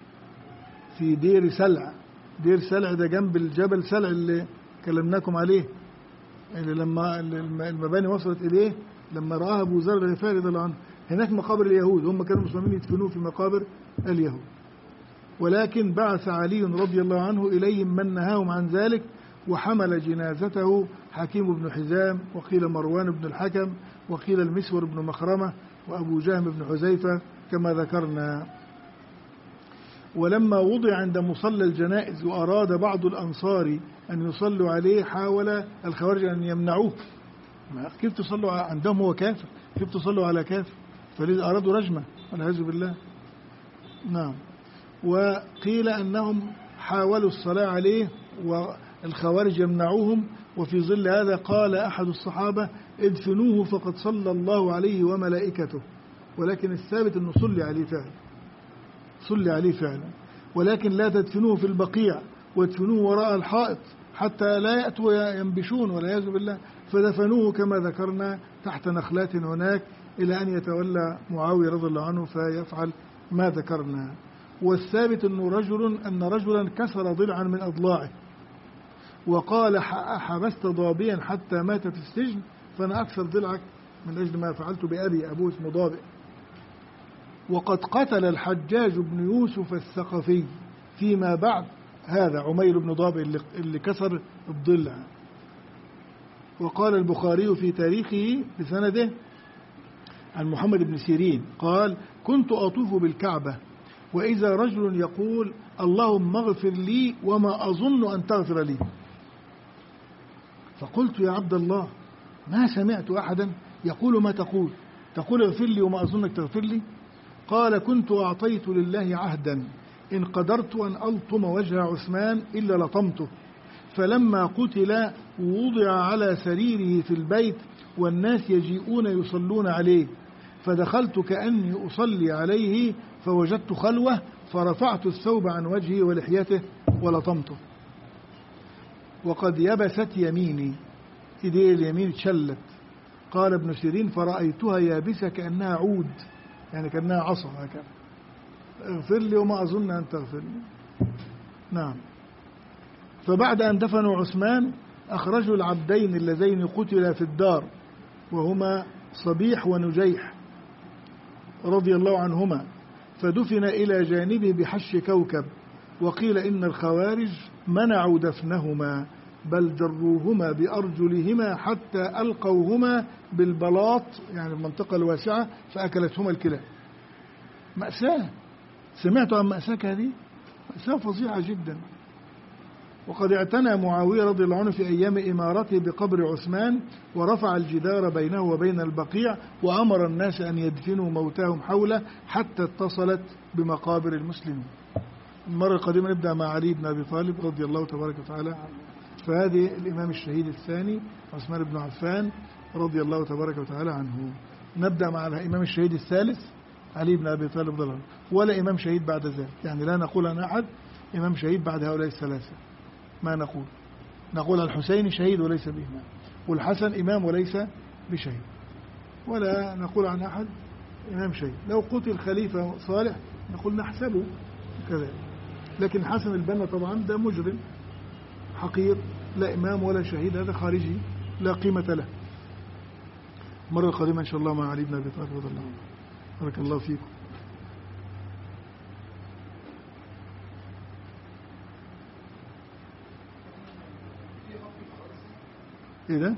في دير سلع. دير سلع ده جنب الجبل سلع اللي كلمناكم عليه، اللي لما المباني وصلت إليه لما رآها أبو ذر الغفاري رضي الله عنه. هناك مقابر اليهود، هم كانوا مسلمين يدفنوه في مقابر اليهود. ولكن بعث علي رضي الله عنه إليهم من نهاهم عن ذلك، وحمل جنازته حكيم بن حزام، وقيل مروان بن الحكم، وقيل المسور بن مخرمة، وأبو جهم بن حذيفة كما ذكرنا. ولما وضع عند مصلى الجنائز وأراد بعض الأنصار أن يصلوا عليه، حاول الخوارج أن يمنعوه. كيف تصلوا عندهم؟ هو كافر، كيف تصلوا على كافر؟ فلذا أرادوا رجمه والعياذ بالله. نعم. وقيل أنهم حاولوا الصلاة عليه والخوارج يمنعوهم، وفي ظل هذا قال أحد الصحابة: ادفنوه فقد صلى الله عليه وملائكته. ولكن الثابت أنه صلي عليه فعلا، ولكن لا تدفنوه في البقيع وادفنوه وراء الحائط حتى لا يأتوا ينبشون والعياذ بالله. فدفنوه كما ذكرنا تحت نخلات هناك، إلى أن يتولى معاوية رضي الله عنه فيفعل ما ذكرنا. والثابت أن رجلا كسر ضلعا من أضلاعه وقال حبست ضابيا حتى مات في السجن، فأنا أكسر ضلعك من أجل ما فعلت بأبي، أبوه اسمه ضابئ. وقد قتل الحجاج بن يوسف الثقفي فيما بعد هذا عمير بن ضابئ اللي كسر الضلع. وقال البخاري في تاريخه بسنده عن محمد بن سيرين قال: كنت أطوف بالكعبة وإذا رجل يقول اللهم اغفر لي وما أظن أن تغفر لي، فقلت يا عبد الله ما سمعت أحدا يقول ما تقول اغفر لي وما أظنك تغفر لي. قال: كنت أعطيت لله عهدا إن قدرت أن ألطم وجه عثمان إلا لطمته، فلما قتل وضع على سريره في البيت والناس يجيئون يصلون عليه، فدخلت كأني أصلي عليه فوجدت خلوة فرفعت الثوب عن وجهه ولحيته ولطمته، وقد يبست يميني، إيدي اليمين تشلت. قال ابن سيرين: فرأيتها يابسة كأنها عود، يعني كأنها عصا هكذا. اغفر لي وما أظن أن تغفر لي. نعم. فبعد أن دفنوا عثمان أخرجوا العبدين اللذين قتلا في الدار وهما صبيح ونجيح رضي الله عنهما، فدفن إلى جانبه بحش كوكب. وقيل إن الخوارج منعوا دفنهما بل جروهما بأرجلهما حتى ألقوهما بالبلاط، يعني المنطقة الواسعة، فأكلتهما الكلاب. مأساة. سمعت عن مأساة هذه؟ مأساة فظيعة جدا. وقد اعتنى معاوية رضي الله عنه في أيام إمارته بقبر عثمان ورفع الجدار بينه وبين البقيع وأمر الناس أن يدفنوا موتاهم حوله حتى اتصلت بمقابر المسلمين. المرة القادمة نبدأ مع علي بن أبي طالب رضي الله تبارك وتعالى. فهذه الإمام الشهيد الثاني عثمان بن عفان رضي الله تبارك وتعالى عنه. نبدأ مع الإمام الشهيد الثالث علي بن أبي طالب رضي الله عنه، ولا إمام شهيد بعد ذلك، يعني لا نقول عن أحد إمام شهيد بعد هؤلاء الثلاثة. ما نقول الحسين شهيد وليس بإمام، والحسن إمام وليس بشهيد، ولا نقول عن أحد إمام شهيد. لو قتل خليفة صالح نقول نحسبه كذلك، لكن حسن البنا طبعا ده مجرم حقير، لا إمام ولا شهيد، هذا خارجي لا قيمة له. مرة القادمة إن شاء الله مع علي بن أبي طالب رضي الله عنه. بارك الله فيكم. إيه ده؟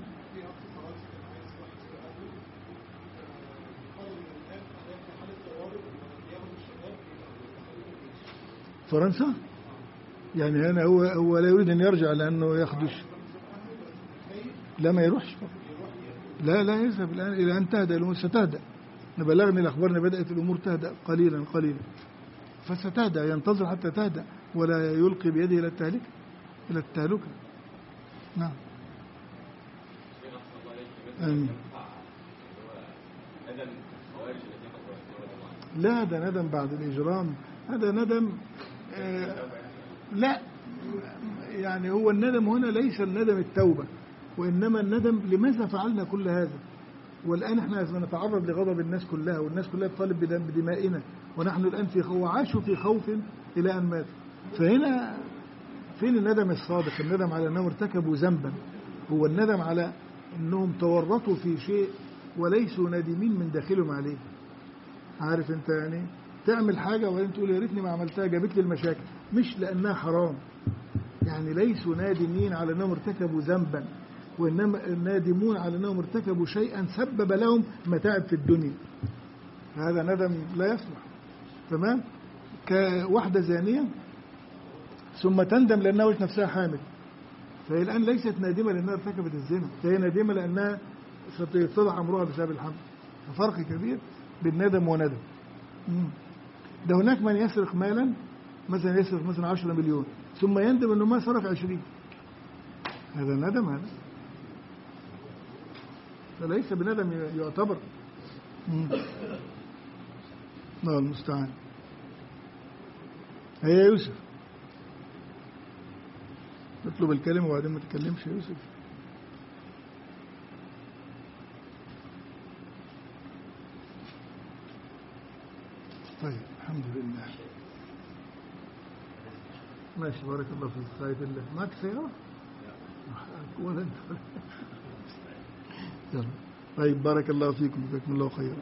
فرنسا؟ يعني أنا هو لا يريد أن يرجع لأنه يخدش. لا ما يروحش، لا يذهب الآن إلى أن تهدأ الأمور. ستهدأ، نبلغني الأخبار أن بدأت الأمور تهدأ قليلا، فستهدأ، ينتظر حتى تهدأ ولا يلقي بيده إلى التهلكة. نعم. لا هذا ندم بعد الإجرام، هذا ندم. لا يعني هو الندم هنا ليس الندم التوبة، وإنما الندم لماذا فعلنا كل هذا، والآن احنا نتعرض لغضب الناس كلها، والناس كلها تطالب بدمائنا، ونحن الآن في وعاشوا في خوف إلى أن ماتوا. فهنا فين الندم الصادق؟ الندم على أنهم ارتكبوا ذنبا، هو الندم على أنهم تورطوا في شيء وليسوا نادمين من داخلهم عليه. عارف أنت يعني تعمل حاجة وبعدين تقول يا ريتني ما عملتها، جابت لي المشاكل، مش لأنها حرام. يعني ليسوا نادمين على أنهم ارتكبوا ذنبا، وإنما نادمون على أنهم ارتكبوا شيئا سبب لهم متاعب في الدنيا. هذا ندم لا يصلح. تمام؟ كواحدة زانية ثم تندم لأنها وجدت نفسها حامل، فهي الآن ليست نادمة لأنها ارتكبت الزنا، فهي نادمة لأنها ستتضح أمرها بسبب الحمل. ففرق كبير بين ندم وندم. ده هناك من يسرق مالا، مثلا يسرق مثلا 10 مليون ثم يندم أنه ما صرف 20، هذا ندم، هذا فليس بندم يعتبر. الله المستعان. هيا يوسف تطلب الكلمة وبعدين ما تكلمش يا يوسف. طيب الحمد لله. ماشي، بارك الله فيك. خير الله. معك سيارة؟ ولا أنت؟ يلا. طيب، بارك الله فيكم، جزاكم الله خيرا.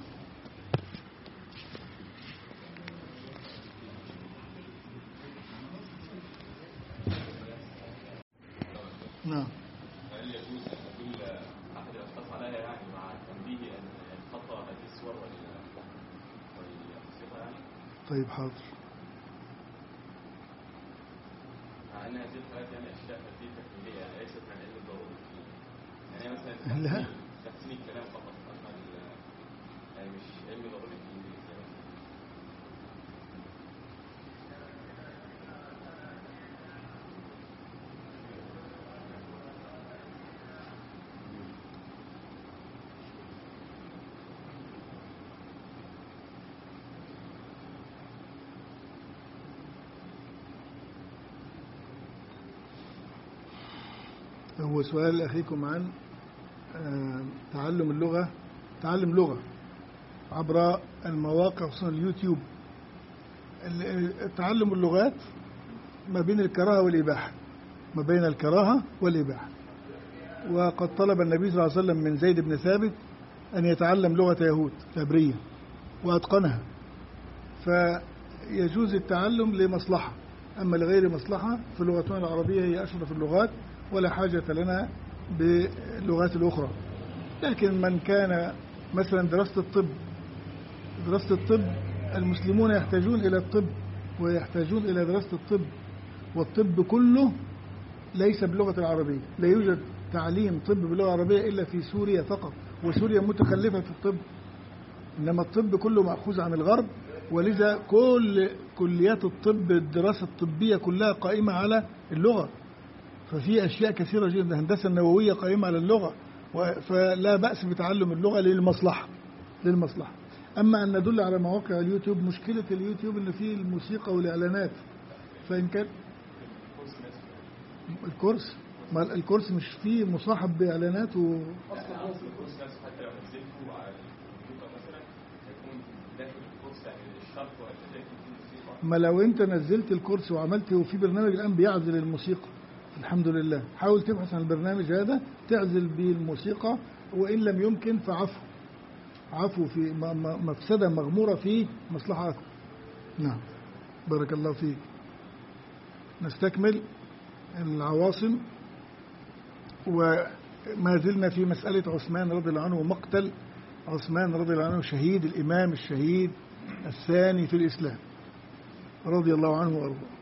نعم. هل يجوز أن يدل أحد الأشخاص عليها يعني مع تنبيه أن خطأ هذه الصور والموسيقى يعني؟ طيب، حاضر. مع أن هذه الحالات يعني أشياء هذه تكميلية يعني ليست من علم الضروري يعني مثلا لا. تحسين الكلام فقط أما يعني مش علم ضروري في الإنجليزية مثلا. هو سؤال أخيكم عن تعلم اللغة، تعلم لغة عبر المواقع خصوصا اليوتيوب. تعلم اللغات ما بين الكراهة والإباحة، ما بين الكراهة والإباحة. وقد طلب النبي صلى الله عليه وسلم من زيد بن ثابت أن يتعلم لغة يهود العبرية وأتقنها، فيجوز التعلم لمصلحة. أما لغير مصلحة فلغتنا العربية هي أشرف اللغات ولا حاجة لنا باللغات الأخرى. لكن من كان مثلا دراسة الطب، المسلمون يحتاجون إلى الطب ويحتاجون إلى دراسة الطب، والطب كله ليس باللغة العربية. لا يوجد تعليم طب باللغة العربية إلا في سوريا فقط، وسوريا متخلفة في الطب، إنما الطب كله مأخوذ عن الغرب. ولذا كل كليات الطب، الدراسة الطبية كلها قائمة على اللغة. ففي أشياء كثيرة جدا، الهندسة النووية قائمة على اللغة، فلا بأس بتعلم اللغة للمصلحة. أما أن ندل على مواقع اليوتيوب، مشكلة اليوتيوب أن فيه الموسيقى والإعلانات. فإن كان الكورس مش فيه مصاحب بإعلانات أصلا الكورس نفسه حتى لو نزلته على الكمبيوتر مثلا هيكون داخل الكورس يعني الشرط وهكذا يكون فيه موسيقى. ما لو أنت نزلت الكورس وعملته، وفي برنامج الآن بيعزل الموسيقى الحمد لله، حاول تبحث عن البرنامج هذا تعزل به الموسيقى، وإن لم يمكن فعفو في مفسدة مغمورة في مصلحة أكبر. نعم، بارك الله فيك. نستكمل العواصم، وما زلنا في مسألة عثمان رضي الله عنه ومقتل عثمان رضي الله عنه، شهيد الإمام الشهيد الثاني في الإسلام رضي الله عنه وأرضاه.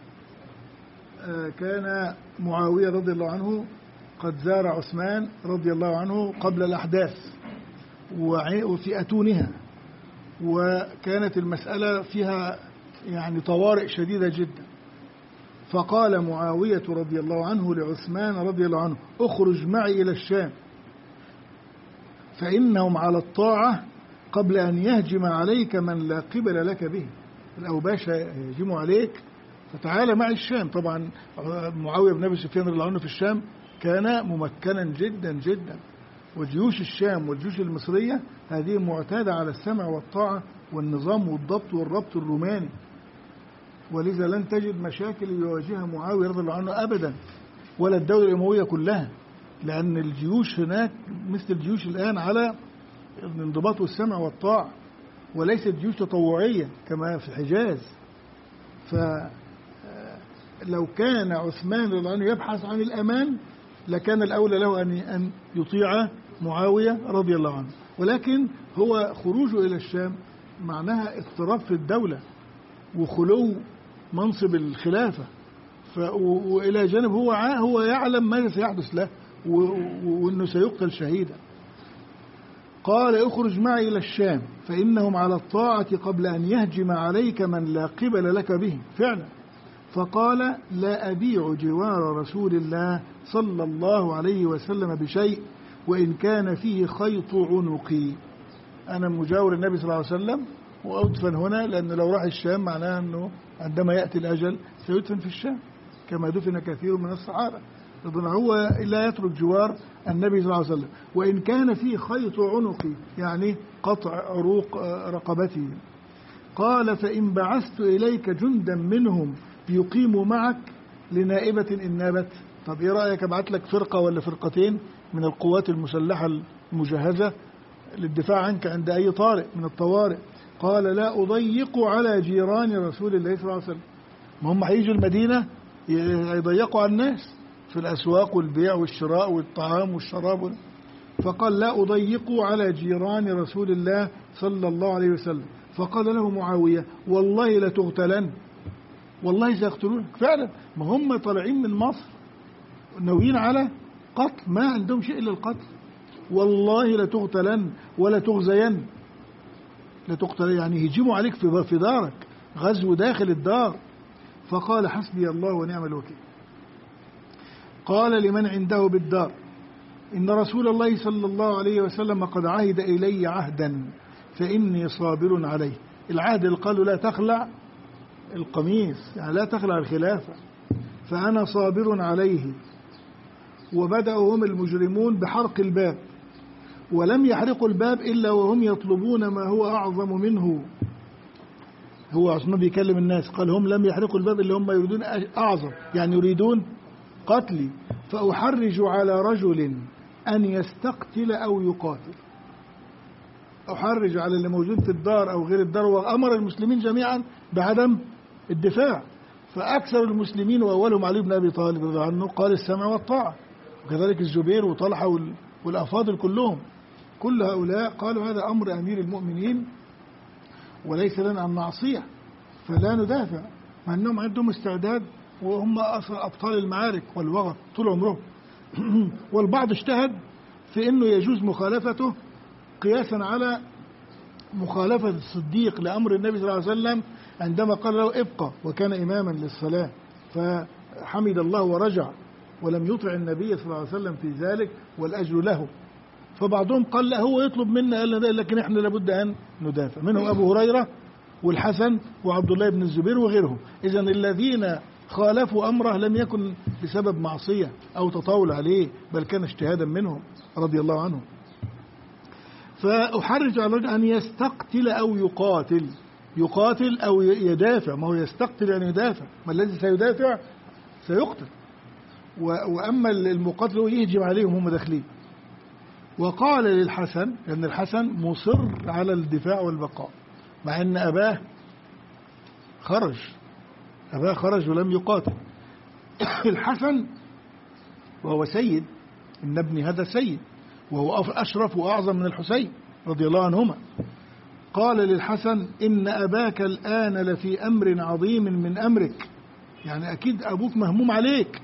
كان معاوية رضي الله عنه قد زار عثمان رضي الله عنه قبل الأحداث وفي أتونها، وكانت المسألة فيها يعني طوارئ شديدة جدا. فقال معاوية رضي الله عنه لعثمان رضي الله عنه: اخرج معي إلى الشام فإنهم على الطاعة قبل أن يهجم عليك من لا قبل لك به. الأوباش يهجموا عليك، فتعال معي الشام. طبعا معاوية بن أبي سفيان رضي الله عنه في الشام كان ممكنا جدا جدا، وجيوش الشام والجيوش المصرية هذه معتادة على السمع والطاعة والنظام والضبط والربط الروماني، ولذا لن تجد مشاكل يواجهها معاوية رضي الله عنه أبدا، ولا الدولة الأموية كلها، لأن الجيوش هناك مثل الجيوش الآن على الانضباط والسمع والطاعة، وليست جيوش تطوعية كما في الحجاز. فلو كان عثمان رضي الله عنه يبحث عن الأمان لكان الأولى له أن يطيع معاوية رضي الله عنه، ولكن هو خروجه إلى الشام معناها اضطراب في الدولة وخلو منصب الخلافة، وإلى جانب هو يعلم ماذا سيحدث له وأنه سيقتل شهيدا. قال: اخرج معي إلى الشام فإنهم على الطاعة قبل أن يهجم عليك من لا قبل لك به. فعلا. فقال: لا أبيع جوار رسول الله صلى الله عليه وسلم بشيء وإن كان فيه خيط عنقي. أنا مجاور النبي صلى الله عليه وسلم وأدفن هنا، لأنه لو راح الشام معناه أنه عندما يأتي الأجل سيدفن في الشام كما دفن كثير من الصحابة. هو لا يترك جوار النبي صلى الله عليه وسلم وإن كان فيه خيط عنقي، يعني قطع عروق رقبته. قال فإن بعثت إليك جندا منهم يقيم معك لنائبة إن نابت. طب إيه رأيك أبعت لك فرقة ولا فرقتين من القوات المسلحة المجهزة للدفاع عنك عند أي طارئ من الطوارئ؟ قال لا أضيق على جيران رسول الله صلى الله عليه وسلم. ما هم هيجوا المدينة يضيقوا على الناس في الأسواق والبيع والشراء والطعام والشراب. فقال لا أضيق على جيران رسول الله صلى الله عليه وسلم. فقال له معاوية والله لتغتلن، والله سيقتلونك. فعلا ما هم طالعين من مصر ناويين على قتل، ما عندهم شيء إلا القتل. والله لتغتلن ولا تغزين. لتغتلن يعني يهجموا عليك في دارك، غزو داخل الدار. فقال حسبي الله ونعم الوكيل. قال لمن عنده بالدار إن رسول الله صلى الله عليه وسلم قد عهد إلي عهدا فإني صابر عليه. العهد اللي قالوا لا تخلع القميص، يعني لا تخلع الخلافة، فأنا صابر عليه. وبدأوا هم المجرمون بحرق الباب، ولم يحرقوا الباب إلا وهم يطلبون ما هو أعظم منه. هو عثمان بيكلم الناس قال هم لم يحرقوا الباب إلا هم يريدون أعظم، يعني يريدون قتلي. فأحرج على رجل أن يستقتل أو يقاتل. أحرج على اللي موجود في الدار أو غير الدار، وأمر المسلمين جميعا بعدم الدفاع. فأكثر المسلمين وأولهم علي بن أبي طالب رضي الله عنه قال السمع والطاعة، وكذلك الزبير وطلحة والأفاضل كلهم، كل هؤلاء قالوا هذا أمر أمير المؤمنين وليس لنا أن نعصيه، فلا ندافع، مع أنهم عندهم استعداد وهم أصلا أبطال المعارك والوغط طول عمرهم. والبعض اجتهد في أنه يجوز مخالفته قياسا على مخالفة الصديق لأمر النبي صلى الله عليه وسلم عندما قال له ابقى وكان إماما للصلاة، فحمد الله ورجع ولم يطع النبي صلى الله عليه وسلم في ذلك والأجر له. فبعضهم قال لا هو يطلب منا لكن احنا لابد أن ندافع. منهم أبو هريرة والحسن وعبد الله بن الزبير وغيرهم. إذن الذين خالفوا أمره لم يكن بسبب معصية أو تطاول عليه، بل كان اجتهادا منهم رضي الله عنهم. فأحرج على الرجل أن يستقتل أو يقاتل. يقاتل أو يدافع، ما هو يستقتل يعني يدافع، ما الذي سيدافع سيقتل. وأما المقاتل هو يهجم عليهم هم داخلين. وقال للحسن لأن الحسن مصر على الدفاع والبقاء مع أن أباه خرج ولم يقاتل. الحسن وهو سيد، إن ابني هذا سيد وهو أشرف وأعظم من الحسين رضي الله عنهما. قال للحسن إن أباك الآن لفي أمر عظيم من أمرك، يعني أكيد أبوك مهموم عليك،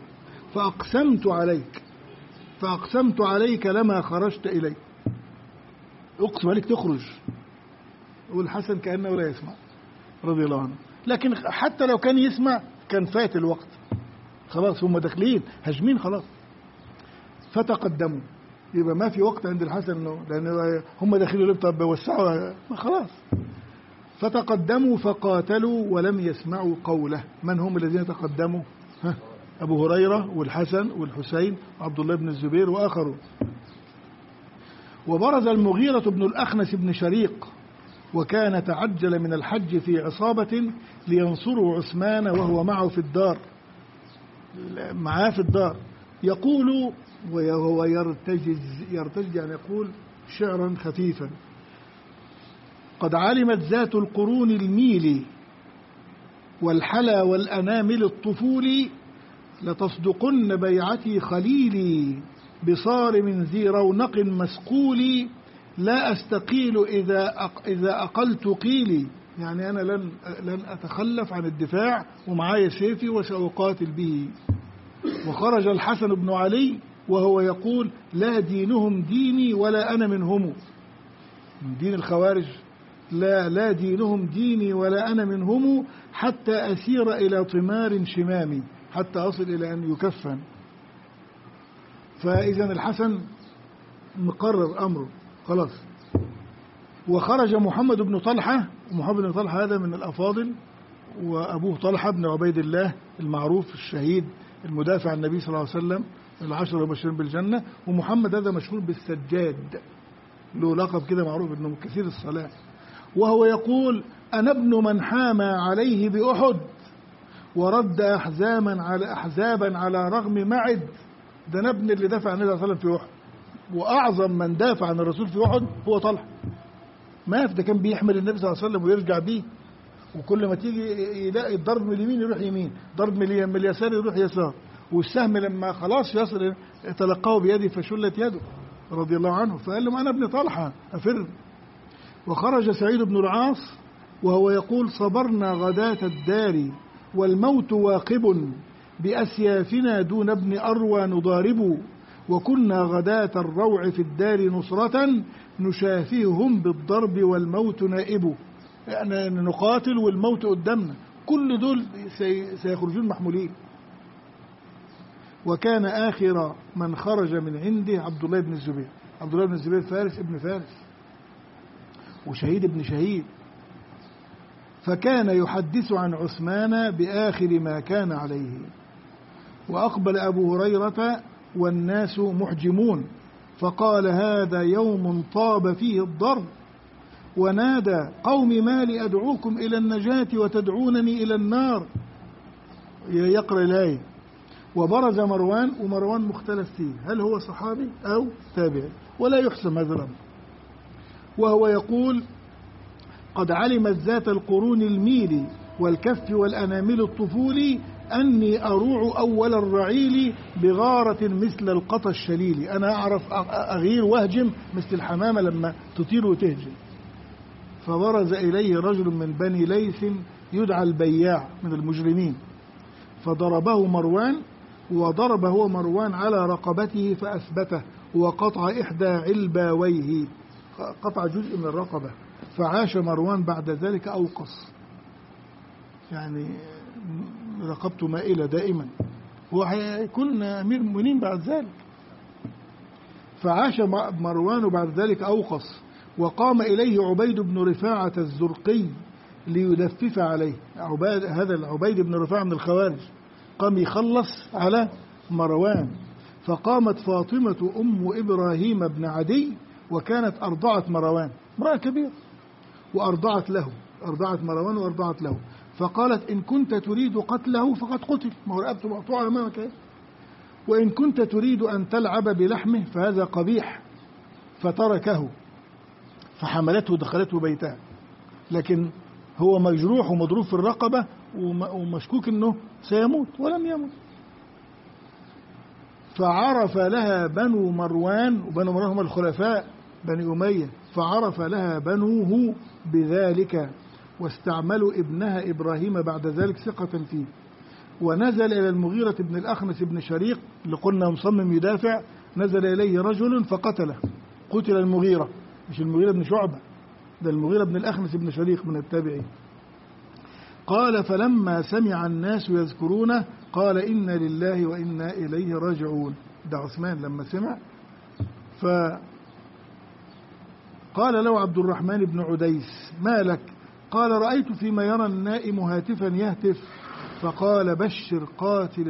فأقسمت عليك لما خرجت إلي، أقسم عليك تخرج. والحسن كأنه لا يسمع رضي الله عنه، لكن حتى لو كان يسمع كان فات الوقت، خلاص هم داخلين هجمين خلاص. فتقدموا، يبقى ما في وقت عند الحسن لأن هم داخلين طب وسعوا خلاص. فتقدموا فقاتلوا ولم يسمعوا قوله. من هم الذين تقدموا؟ أبو هريرة والحسن والحسين وعبد الله بن الزبير وآخرون. وبرز المغيرة بن الأخنس بن شريق، وكان تعجل من الحج في عصابة لينصروا عثمان وهو معه في الدار، يقول وهو يرتجز يعني يقول شعرا خفيفا: قد علمت ذات القرون الميل والحلا والأنامل الطفول، لتصدقن بيعتي خليلي بصارم ذي رونق مسقول، لا أستقيل إذا أقلت قيلي، يعني أنا لن أتخلف عن الدفاع ومعايا سيفي وسأقاتل به. وخرج الحسن بن علي وهو يقول: لا دينهم ديني ولا أنا منهم. من دين الخوارج لا دينهم ديني ولا أنا منهم، حتى أسير إلى طمار شمامي، حتى أصل إلى أن يكفن. فإذا الحسن مقرر أمره خلاص. وخرج محمد بن طلحة، ومحمد بن طلحة هذا من الأفاضل، وأبوه طلحة بن عبيد الله المعروف الشهيد المدافع عن النبي صلى الله عليه وسلم، العشرة المبشرين بالجنة. ومحمد هذا مشهور بالسجاد، له لقب كده معروف انه كثير الصلاة. وهو يقول أنا ابن من حامى عليه بأحد ورد أحزابا على رغم معد. ده أنا ابن اللي دافع عن النبي صلى الله عليه وسلم في أحد، وأعظم من دافع عن الرسول في أحد هو طلحة. ما ده كان بيحمل النبي صلى الله عليه وسلم ويرجع بيه، وكل ما تيجي يلاقي الضرب من اليمين يروح يمين، ضرب من اليسار يروح يسار، والسهم لما خلاص يصل تلقاه بيده فشلت يده رضي الله عنه، فقال له أنا ابن طلحة أفر. وخرج سعيد بن العاص وهو يقول صبرنا غداة الدار والموت واقب بأسيافنا دون ابن أروى نضارب، وكنا غداة الروع في الدار نصرة نشافيهم بالضرب والموت نائب. يعني نقاتل والموت قدامنا، كل دول سيخرجون محمولين. وكان آخر من خرج من عنده عبد الله بن الزبير. عبد الله بن الزبير فارس ابن فارس وشهيد ابن شهيد، فكان يحدث عن عثمان بآخر ما كان عليه. وأقبل أبو هريرة والناس محجمون فقال هذا يوم طاب فيه الضرب، ونادى قوم ما لي أدعوكم إلى النجاة وتدعونني إلى النار، يقرأ الآية. وبرز مروان، ومروان مختلف فيه هل هو صحابي أو تابعي، ولا يحسم هذا الأمر، وهو يقول قد علمت ذات القرون الميل والكف والأنامل الطفول أني أروع أول الرعيل بغارة مثل القطى الشليل. أنا أعرف أغير وهجم مثل الحمامة لما تطير وتهجم. فبرز إليه رجل من بني ليث يدعى البياع من المجرمين، فضربه مروان، وضرب هو مروان على رقبته فأثبته، وقطع إحدى علباويه، قطع جزء من الرقبة. فعاش مروان بعد ذلك أوقص، يعني رقبته مائلة دائما، وهيكون أمير المؤمنين بعد ذلك. فعاش مروان بعد ذلك أوقص، وقام إليه عبيد بن رفاعة الزرقي ليدفف عليه. هذا العبيد بن رفاعة من الخوارج قام يخلص على مروان. فقامت فاطمة أم إبراهيم بن عدي وكانت أرضعت مروان، امرأة كبيرة، وأرضعت له، أرضعت مروان وأرضعت له. فقالت إن كنت تريد قتله فقد قتل، ما هو رقبته مقطوعة أمامك، وإن كنت تريد أن تلعب بلحمه فهذا قبيح. فتركه، فحملته ودخلته بيتها، لكن هو مجروح ومضروب في الرقبة ومشكوك أنه سيموت ولم يمت. فعرف لها بنو مروان، وبنو مروان هم الخلفاء بني أمية، فعرف لها بنوه بذلك، واستعملوا ابنها إبراهيم بعد ذلك ثقة فيه. ونزل إلى المغيرة بن الأخنس بن شريق اللي قلنا مصمم يدافع، نزل إليه رجل فقتله، قتل المغيرة، مش المغيرة بن شعبة، ده المغيرة بن الأخنس بن شريق من التابعين. قال فلما سمع الناس يذكرونه قال إنا لله وإنا إليه راجعون. ده عثمان لما سمع، فقال له عبد الرحمن بن عديس ما لك؟ قال رأيت فيما يرى النائم هاتفا يهتف، فقال بشر قاتل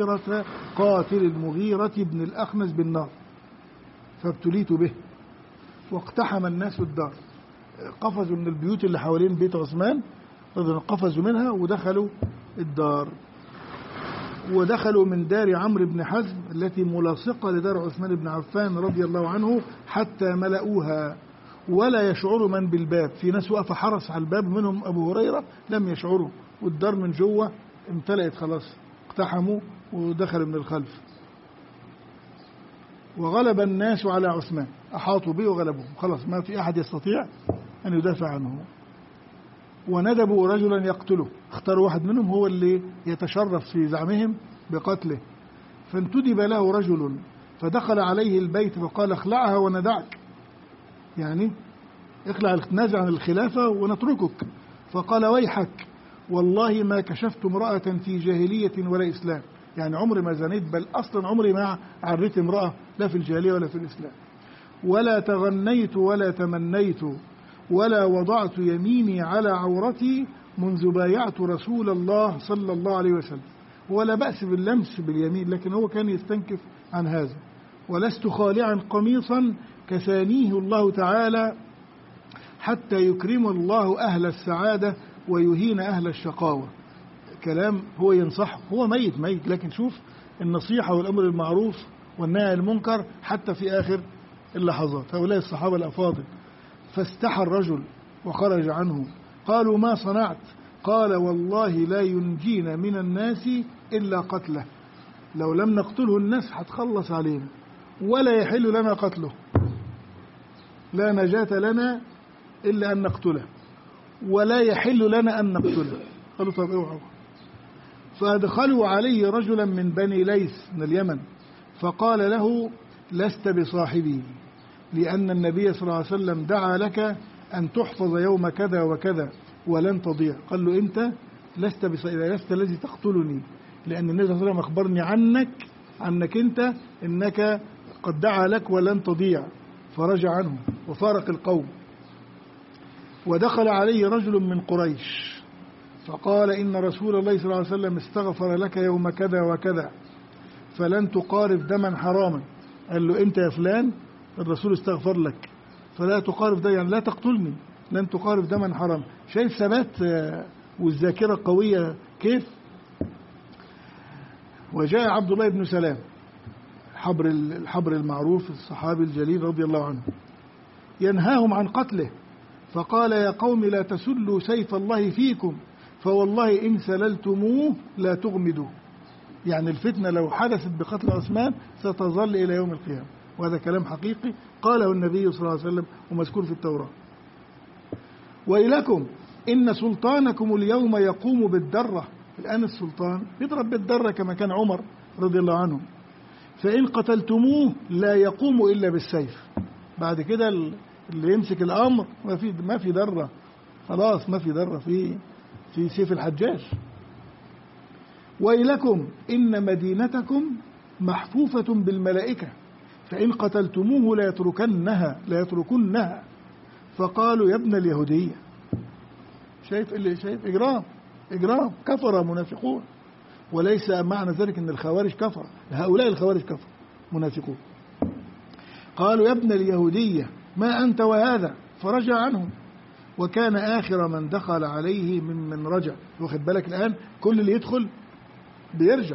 المغيرة بن الأخنس بالنار. فابتليت به، واقتحم الناس الدار، قفزوا من البيوت اللي حوالين بيت عثمان، قفزوا منها ودخلوا الدار، ودخلوا من دار عمرو بن حزم التي ملاصقة لدار عثمان بن عفان رضي الله عنه حتى ملأوها، ولا يشعر من بالباب. في ناس وقف حرس على الباب منهم أبو هريرة لم يشعروا، والدار من جوه امتلأت خلاص، اقتحموا ودخلوا من الخلف. وغلب الناس على عثمان، أحاطوا به وغلبهم، خلاص ما في أحد يستطيع أن يدافع عنه. وندبوا رجلا يقتله، اختاروا واحد منهم هو اللي يتشرف في زعمهم بقتله. فانتدب له رجل فدخل عليه البيت فقال اخلعها وندعك، يعني اخلع النازع عن الخلافة ونتركك. فقال ويحك والله ما كشفت امرأة في جاهلية ولا إسلام، يعني عمري ما زنيت، بل أصلا عمري ما عريت امرأة لا في الجاهلية ولا في الإسلام، ولا تغنيت ولا تمنيت ولا وضعت يميني على عورتي منذ بايعت رسول الله صلى الله عليه وسلم. ولا بأس باللمس باليمين، لكن هو كان يستنكف عن هذا. ولست خالعا قميصا كسانيه الله تعالى حتى يكرم الله أهل السعادة ويهين أهل الشقاوة. كلام هو ينصحه، هو ميت لكن شوف النصيحة والأمر المعروف والنهي عن المنكر حتى في آخر اللحظات. هؤلاء الصحابة الأفاضل. فاستحى الرجل وخرج عنه. قالوا ما صنعت؟ قال والله لا ينجينا من الناس إلا قتله، لو لم نقتله الناس هتخلص علينا ولا يحل لنا قتله، لا نجاة لنا إلا أن نقتله ولا يحل لنا أن نقتله. قالوا طب اوعوا. فأدخلوا عليه رجلا من بني ليث من اليمن فقال له لست بصاحبي، لأن النبي صلى الله عليه وسلم دعا لك أن تحفظ يوم كذا وكذا ولن تضيع. قال له أنت لست الذي تقتلني، لأن النبي صلى الله عليه وسلم أخبرني عنك أنت إنك قد دعا لك ولن تضيع. فرجع عنه وفارق القوم. ودخل عليه رجل من قريش فقال إن رسول الله صلى الله عليه وسلم استغفر لك يوم كذا وكذا فلن تقارف دما حراما. قال له أنت يا فلان الرسول استغفر لك فلا تقارف ده، يعني لا تقتلني، لن تقارف دما حراما. شايف ثبات والذاكرة قوية كيف. وجاء عبد الله بن سلام الحبر المعروف الصحابي الجليل رضي الله عنه ينهاهم عن قتله، فقال يا قوم لا تسلوا سيف الله فيكم فوالله إن سللتموه لا تغمدوا. يعني الفتنة لو حدثت بقتل عثمان ستظل إلى يوم القيامة، وهذا كلام حقيقي قاله النبي صلى الله عليه وسلم ومذكور في التوراة. وإليكم إن سلطانكم اليوم يقوم بالدرة. الآن السلطان يضرب بالدرة كما كان عمر رضي الله عنه. فإن قتلتموه لا يقوم إلا بالسيف. بعد كده اللي يمسك الأمر ما في درة، خلاص ما في درة في سيف الحجاج. وإليكم إن مدينتكم محفوفة بالملائكة فإن قتلتموه لا يتركنها. فقالوا يا ابن اليهودية. شايف إجرام كفر منافقون. وليس معنى ذلك أن الخوارج كفر، هؤلاء الخوارج كفر منافقون. قالوا يا ابن اليهودية ما أنت وهذا، فرجع عنهم. وكان آخر من دخل عليه ممن رجع. واخد بالك الآن كل اللي يدخل بيرجع.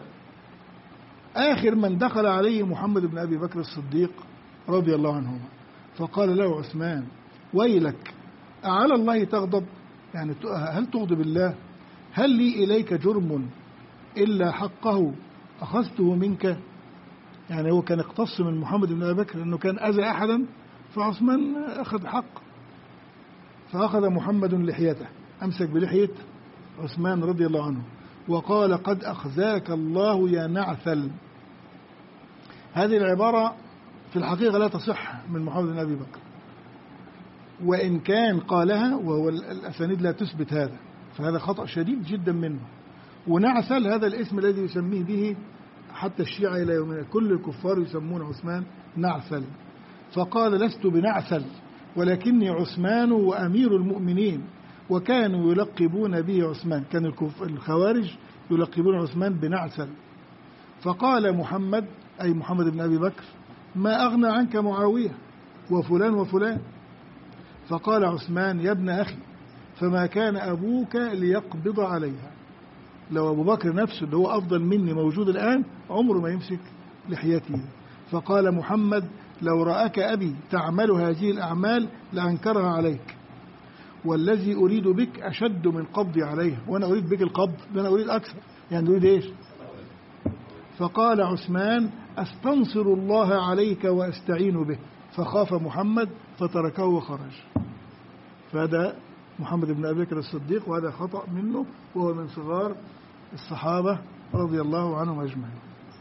آخر من دخل عليه محمد بن أبي بكر الصديق رضي الله عنهما. فقال له عثمان ويلك أعلى الله تغضب؟ يعني هل تغضب الله؟ هل لي إليك جرم إلا حقه أخذته منك؟ يعني هو كان اقتص من محمد بن أبي بكر أنه كان أذى أحدا، فعثمان أخذ حق. فأخذ محمد لحيته، أمسك بلحية عثمان رضي الله عنه وقال قد أخزاك الله يا نعثل. هذه العبارة في الحقيقة لا تصح من محمد بن أبي بكر، وإن كان قالها وهو الأسانيد لا تثبت هذا، فهذا خطأ شديد جدا منه. ونعثل هذا الاسم الذي يسميه به حتى الشيعة إلى يومنا، كل الكفار يسمون عثمان نعثل. فقال لست بنعثل ولكني عثمان وأمير المؤمنين. وكانوا يلقبون به عثمان، كان الخوارج يلقبون عثمان بنعثل. فقال محمد أي محمد بن أبي بكر ما أغنى عنك معاوية وفلان وفلان. فقال عثمان يا ابن أخي فما كان أبوك ليقبض عليها. لو أبو بكر نفسه اللي هو أفضل مني موجود الآن عمره ما يمسك لحيته. فقال محمد لو رأك أبي تعمل هذه الأعمال لأنكرها عليك، والذي أريد بك أشد من قبضي عليها. وأنا أريد بك القبض، أنا أريد أكثر، يعني أريد إيش؟ فقال عثمان أستنصر الله عليك وأستعين به. فخاف محمد فتركه وخرج. فهذا محمد بن أبي بكر الصديق، وهذا خطأ منه، وهو من صغار الصحابة رضي الله عنهم أجمعين.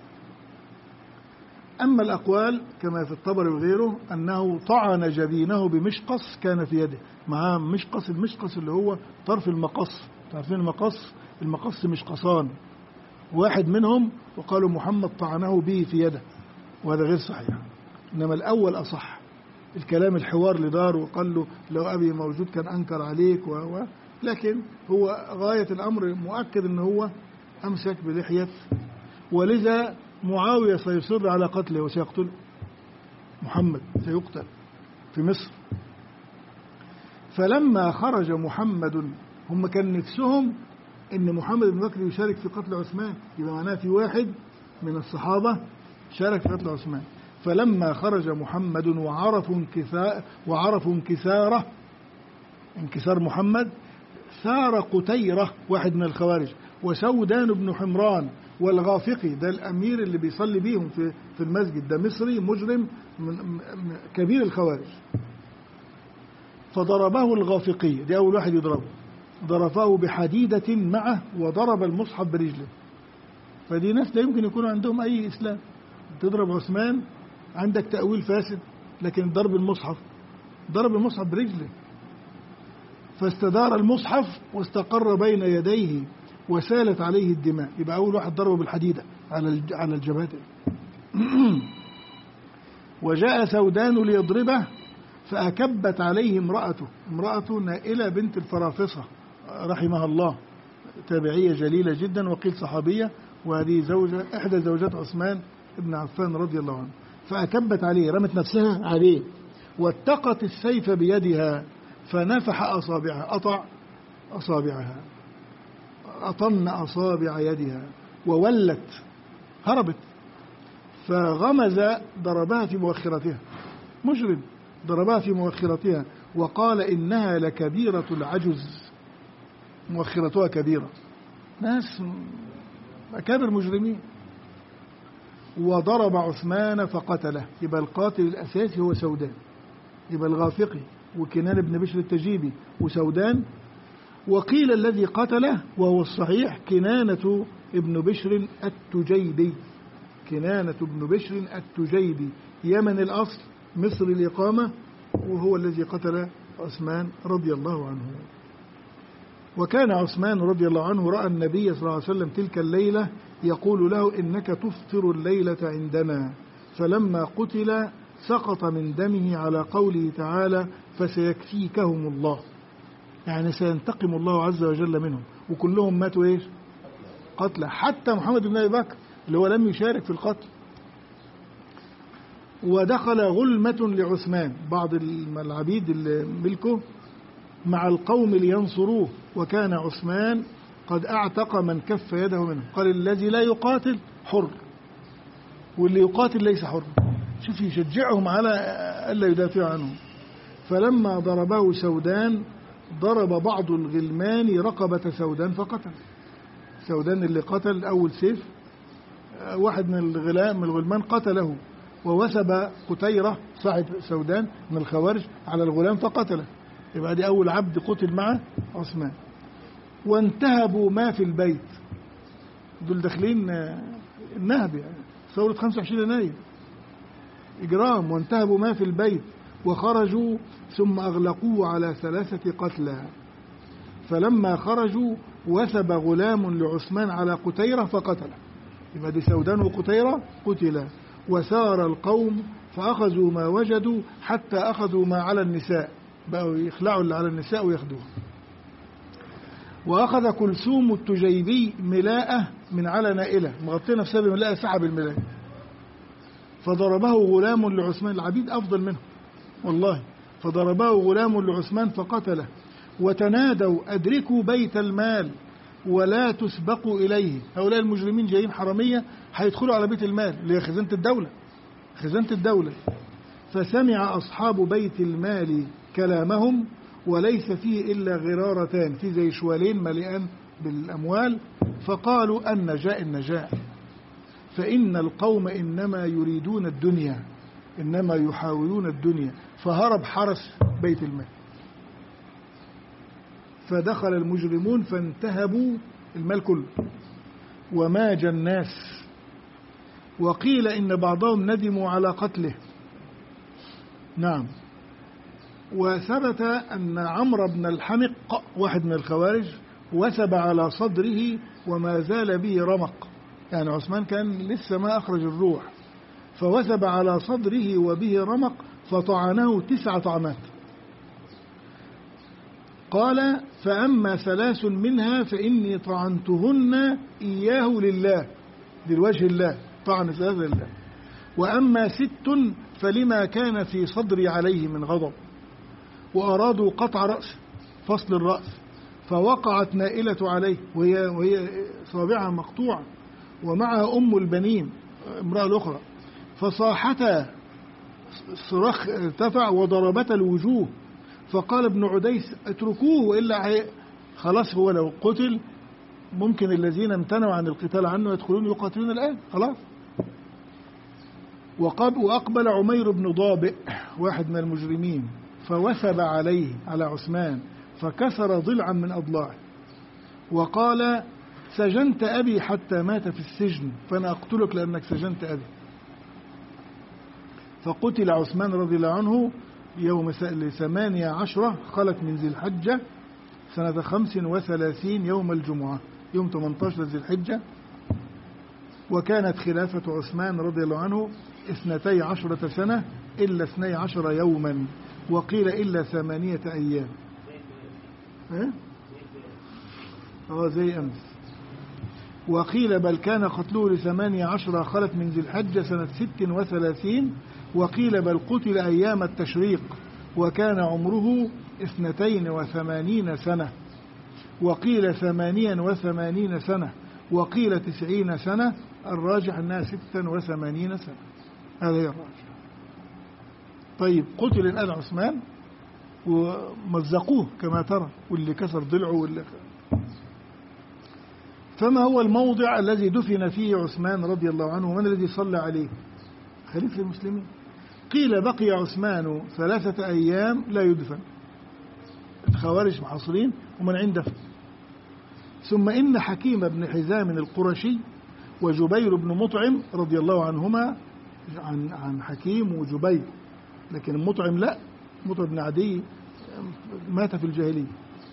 أما الأقوال كما في الطبري وغيره أنه طعن جبينه بمشقص كان في يده، معاه مشقص، المشقص اللي هو طرف المقص، تعرفين المقص مشقصان، واحد منهم وقالوا محمد طعنه به في يده، وهذا غير صحيح. إنما الأول أصح، الكلام الحوار لدار وقال له لو أبي موجود كان أنكر عليك لكن هو غاية الأمر مؤكد أنه هو أمسك بلحية، ولذا معاوية سيصر على قتله وسيقتله. محمد سيقتل في مصر. فلما خرج محمد، هم كان نفسهم ان محمد بن بكر يشارك في قتل عثمان، يبقى معناه في واحد من الصحابة شارك في قتل عثمان. فلما خرج محمد وعرفوا انكسار محمد، ثار قتيرة واحد من الخوارج، وسودان بن حمران والغافقي، ده الأمير اللي بيصلي بيهم في المسجد، ده مصري مجرم كبير الخوارج. فضربه الغافقي، دي أول واحد يضربه، ضربه بحديدة معه وضرب المصحف برجله. فدي ناس لا يمكن يكون عندهم أي إسلام. تضرب عثمان عندك تأويل فاسد، لكن ضرب المصحف برجله. فاستدار المصحف واستقر بين يديه وسالت عليه الدماء. يبقى أول واحد ضربه بالحديدة على الجبهة. وجاء سودان ليضربه فأكبت عليه امرأته نائلة بنت الفرافصة رحمها الله، تابعية جليلة جدا وقيل صحابية، وهذه إحدى زوجات عثمان بن عفان رضي الله عنه. فأكبت عليه، رمت نفسها عليه، واتقت السيف بيدها فنفح أصابعها، أطن أصابع يدها وولت، هربت. فغمز ضربها في مؤخرتها، مجرم ضربها في مؤخرتها، وقال إنها لكبيرة العجز، مؤخرتها كبيرة، ناس أكابر مجرمين. وضرب عثمان فقتله. يبقى القاتل الأساسي هو سودان، يبقى الغافقي وكنان بن بشر التجيبي وسودان. وقيل الذي قتله وهو الصحيح كنانة ابن بشر التجيبي، كنانة ابن بشر التجيبي، يمن الأصل مصر الإقامة، وهو الذي قتل عثمان رضي الله عنه. وكان عثمان رضي الله عنه رأى النبي صلى الله عليه وسلم تلك الليلة يقول له إنك تفطر الليلة عندنا. فلما قتل سقط من دمه على قوله تعالى فسيكفيكهم الله، يعني سينتقم الله عز وجل منهم. وكلهم ماتوا إيش؟ قتلى، حتى محمد بن أبي بكر اللي هو لم يشارك في القتل. ودخل غلمة لعثمان، بعض العبيد اللي ملكه مع القوم لينصروه، وكان عثمان قد أعتق من كف يده منه. قال الذي لا يقاتل حر، واللي يقاتل ليس حر. شوف يشجعهم على ألا يدافع عنهم. فلما ضربه سودان ضرب بعض الغلمان رقبة سودان فقتل. سودان اللي قتل أول سيف، واحد من الغلمان قتله، ووثب قتيرة صاحب سودان من الخوارج على الغلام فقتله. يبقى دي أول عبد قتل مع عثمان. وانتهبوا ما في البيت، دول داخلين النهب، يعني ثورة 25 يناير إجرام. وانتهبوا ما في البيت وخرجوا ثم أغلقوه على 3 قتلى. فلما خرجوا وثب غلام لعثمان على قتيرة فقتله. يبقى دي سودان وقتيرة قتلا. وسار القوم فأخذوا ما وجدوا حتى أخذوا ما على النساء، بقوا يخلعوا اللي على النساء وياخدوها. وأخذ كلثوم التجيبي ملاءة من على نائلة، مغطية نفسها بملاءة، سحب الملاءة. فضربه غلام لعثمان، العبيد أفضل منه والله. فضربه غلام لعثمان فقتله. وتنادوا أدركوا بيت المال ولا تسبقوا إليه. هؤلاء المجرمين جايين حرامية هيدخلوا على بيت المال اللي هي خزانة الدولة. فسمع أصحاب بيت المال كلامهم وليس فيه إلا غرارتان، في زي شوالين مليئان بالأموال. فقالوا النجاء، فإن القوم إنما يريدون الدنيا، إنما يحاولون الدنيا. فهرب حرس بيت المال. فدخل المجرمون فانتهبوا المال كله وماج الناس. وقيل إن بعضهم ندموا على قتله. نعم. وثبت أن عمرو بن الحمق واحد من الخوارج وثب على صدره وما زال به رمق، يعني عثمان كان لسه ما أخرج الروح، فوثب على صدره وبه رمق فطعنه 9 طعنات. قال فأما 3 منها فإني طعنتهن إياه لله، للوجه الله، طعن 3 لله. وأما 6 فلما كان في صدري عليه من غضب. وأرادوا قطع رأسه، فصل الرأس، فوقعت نائلة عليه وهي صابعها مقطوعة، ومعها أم البنين امرأة الأخرى، فصاحتا، الصراخ ارتفع وضربتا الوجوه. فقال ابن عديس اتركوه وإلا خلاص هو لو قتل ممكن الذين امتنعوا عن القتال عنه يدخلون يقاتلون الآن خلاص. وأقبل عمير بن ضابئ واحد من المجرمين فوثب عليه على عثمان فكسر ضلعا من أضلاعه وقال سجنت أبي حتى مات في السجن فأنا أقتلك لأنك سجنت أبي. فقتل عثمان رضي الله عنه يوم 18 خلت من ذي الحجة سنة 35 يوم الجمعة، يوم 18 ذي الحجة. وكانت خلافة عثمان رضي الله عنه 12 سنة إلا 12 يوما، وقيل إلا 8 أيام. زي أمس. وقيل بل كان قتله 18 خلت من ذي الحجة سنة 36، وقيل بل قتل أيام التشريق وكان عمره 82 سنة، وقيل 88 سنة، وقيل 90 سنة، الراجح أنها 86 سنة، هذا هي الراجح. طيب قتل الآن عثمان ومزقوه كما ترى، واللي كسر ضلعه واللي فما هو الموضع الذي دفن فيه عثمان رضي الله عنه ومن الذي صلى عليه؟ خليفة المسلمين. قيل بقي عثمان 3 أيام لا يدفن، الخوارج محاصرين ومنعين دفن. ثم إن حكيم بن حزام القرشي وجبير بن مطعم رضي الله عنهما، عن حكيم وجبير، لكن المطعم لا، مطعم بن عدي مات في الجاهلية،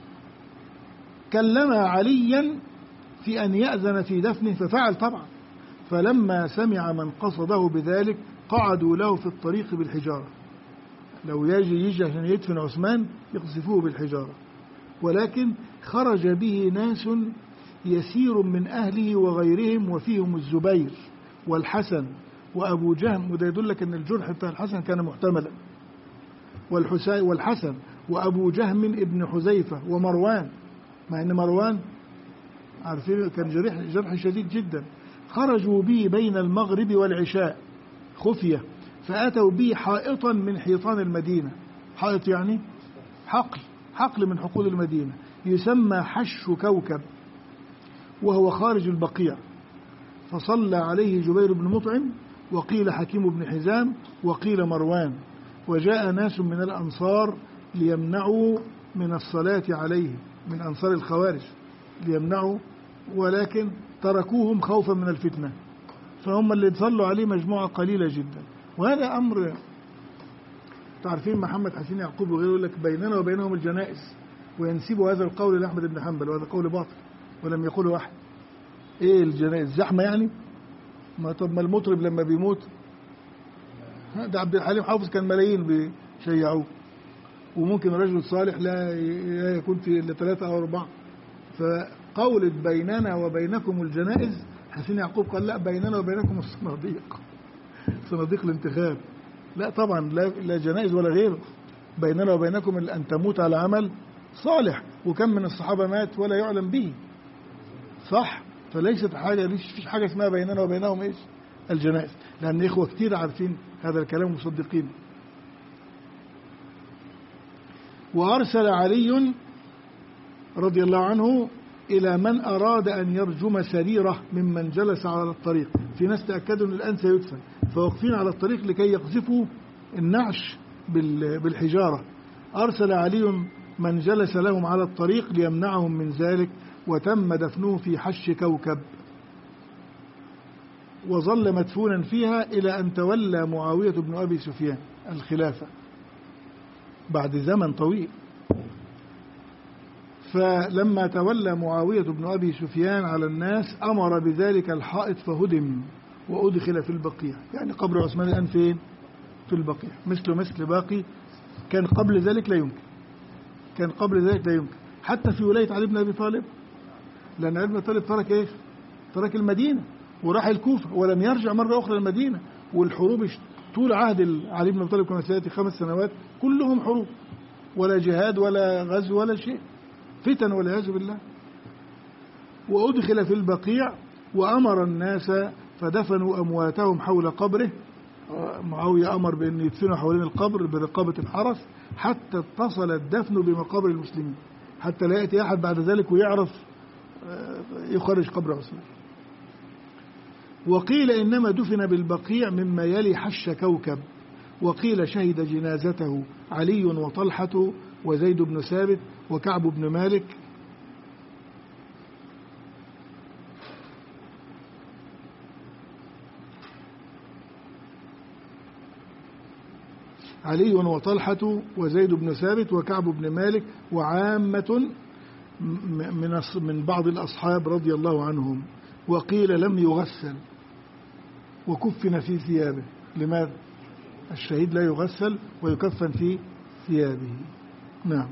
كلم عليا في أن يأذن في دفنه ففعل طبعا. فلما سمع من قصده بذلك قعدوا له في الطريق بالحجارة، لو يجي عشان يدفن عثمان يقذفوه بالحجارة. ولكن خرج به ناس يسير من أهله وغيرهم، وفيهم الزبير والحسن وأبو جهم، وده يدلك أن الجرح بتاع الحسن كان محتملا، والحسن وأبو جهم ابن حذيفة ومروان، مع أن مروان عارفين كان جرح شديد جدا. خرجوا به بين المغرب والعشاء خفية، فأتوا به حائطا من حيطان المدينة، حائط يعني حقل من حقول المدينة، يسمى حش كوكب، وهو خارج البقيع. فصلى عليه جبير بن مطعم، وقيل حكيم بن حزام، وقيل مروان. وجاء ناس من الأنصار ليمنعوا من الصلاة عليه، من أنصار الخوارج ليمنعوا، ولكن تركوهم خوفا من الفتنة، فهم اللي صلوا عليه مجموعة قليلة جدا. وهذا أمر تعرفين محمد حسين يعقوب وغيره يقول لك بيننا وبينهم الجنائز، وينسبوا هذا القول لأحمد بن حنبل، وهذا قول باطل ولم يقوله أحد. إيه الجنائز؟ زحمة يعني؟ طب ما المطرب لما بيموت ده عبد الحليم حافظ كان ملايين بيشيعوه، وممكن رجل صالح لا يكون في إلا 3 أو 4. فقولت بيننا وبينكم الجنائز، حسين يعقوب قال لا، بيننا وبينكم الصناديق، صناديق الانتخاب. لا طبعا، لا جنائز ولا غيره، بيننا وبينكم أن تموت على عمل صالح، وكم من الصحابة مات ولا يعلم به، صح؟ فليست حاجة، فيش حاجة اسمها بيننا وبينهم إيش الجنائز، لأن إخوة كتير عارفين هذا الكلام مصدقين. وأرسل علي رضي الله عنه إلى من أراد أن يرجم سريرة ممن جلس على الطريق، في ناس تأكدوا أن الآن سيدفن، فوقفين على الطريق لكي يقذفوا النعش بالحجارة. أرسل علي من جلس لهم على الطريق ليمنعهم من ذلك، وتم دفنه في حش كوكب، وظل مدفونا فيها إلى أن تولى معاوية بن أبي سفيان الخلافة بعد زمن طويل. فلما تولى معاوية بن أبي سفيان على الناس أمر بذلك الحائط فهدم وأدخل في البقيع، يعني قبر عثمان الآن فين؟ في البقيع، مثل باقي كان قبل ذلك لا يمكن، حتى في ولاية علي بن أبي طالب، لأن علي بن أبي طالب ترك إيش؟ ترك المدينة وراح الكوفة ولم يرجع مرة أخرى المدينة، والحروب طول عهد علي بن أبي طالب كما سيأتي 5 سنوات كلهم حروب، ولا جهاد ولا غزو ولا شيء، فتن والعياذ بالله. وأدخل في البقيع وأمر الناس فدفنوا أمواتهم حول قبره. معاوية أمر بأن يدفنوا حوالين القبر برقابة الحرس حتى اتصل الدفن بمقابر المسلمين، حتى لا يأتي أحد بعد ذلك ويعرف يخرج قبر عثمان. وقيل إنما دفن بالبقيع مما يلي حش كوكب، وقيل شهد جنازته علي وطلحة وزيد بن ثابت وكعب بن مالك. علي وطلحة وزيد بن ثابت وكعب بن مالك وعامة من بعض الأصحاب رضي الله عنهم. وقيل لم يغسل وكفن في ثيابه. لماذا؟ الشهيد لا يغسل ويكفن في ثيابه. نعم.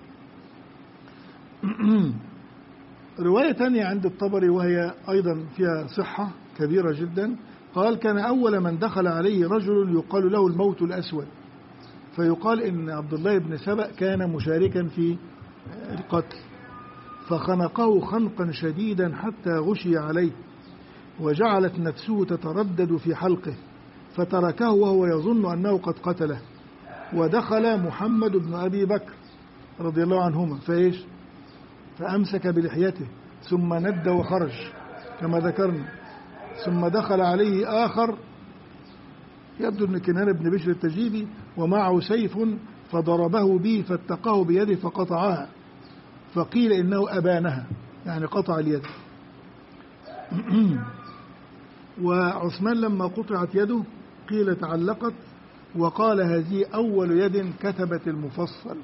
رواية تانية عند الطبري وهي أيضا فيها صحة كبيرة جدا، قال كان أول من دخل عليه رجل يقال له الموت الأسود، فيقال إن عبد الله بن سبأ كان مشاركا في القتل، فخنقه خنقا شديدا حتى غشي عليه، وجعلت نفسه تتردد في حلقه، فتركه وهو يظن أنه قد قتله. ودخل محمد بن أبي بكر رضي الله عنهما فأمسك بلحيته ثم ند وخرج كما ذكرنا. ثم دخل عليه آخر يبدو أن كنان بن بشر التجيبي ومعه سيف، فضربه به فاتقاه بيده فقطعها، فقيل إنه أبانها يعني قطع اليد. وعثمان لما قطعت يده قيل تعلقت، وقال هذه أول يد كتبت المفصل.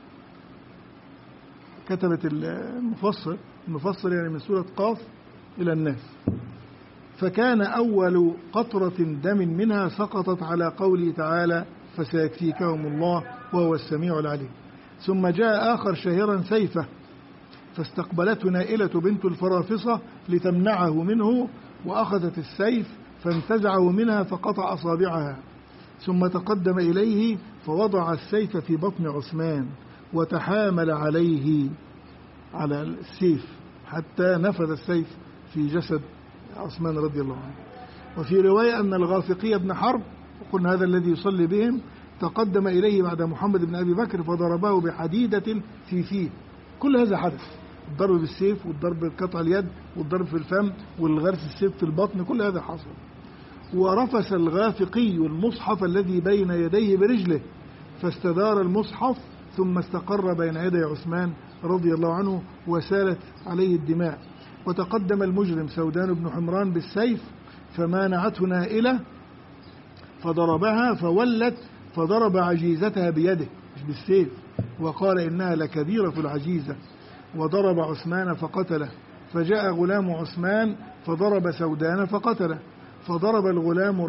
كتبت المفصل يعني من سورة قاف إلى الناس. فكان أول قطرة دم منها سقطت على قوله تعالى فسيكفيكهم الله وهو السميع العليم. ثم جاء آخر شاهرا سيفه، فاستقبلته نائلة بنت الفرافصة لتمنعه منه، وأخذت السيف فانتزعه منها فقطع أصابعها، ثم تقدم إليه فوضع السيف في بطن عثمان وتحامل عليه على السيف حتى نفذ السيف في جسد عثمان رضي الله عنه. وفي رواية أن الغافقي بن حرب، وقلنا هذا الذي يصلي بهم، تقدم إليه بعد محمد بن أبي بكر فضربه بحديدة في فيه. كل هذا حدث، الضرب بالسيف والضرب بقطع اليد والضرب في الفم والغرس السيف في البطن، كل هذا حصل. ورفس الغافقي المصحف الذي بين يديه برجله، فاستدار المصحف ثم استقر بين يدي عثمان رضي الله عنه وسالت عليه الدماء. وتقدم المجرم سودان بن حمران بالسيف فمانعته نائلة فضربها فولت، فضرب عجيزتها بيده مش بالسيف، وقال إنها لكبيرة العجيزة، وضرب عثمان فقتله. فجاء غلام عثمان فضرب سودان فقتله، فضرب الغلام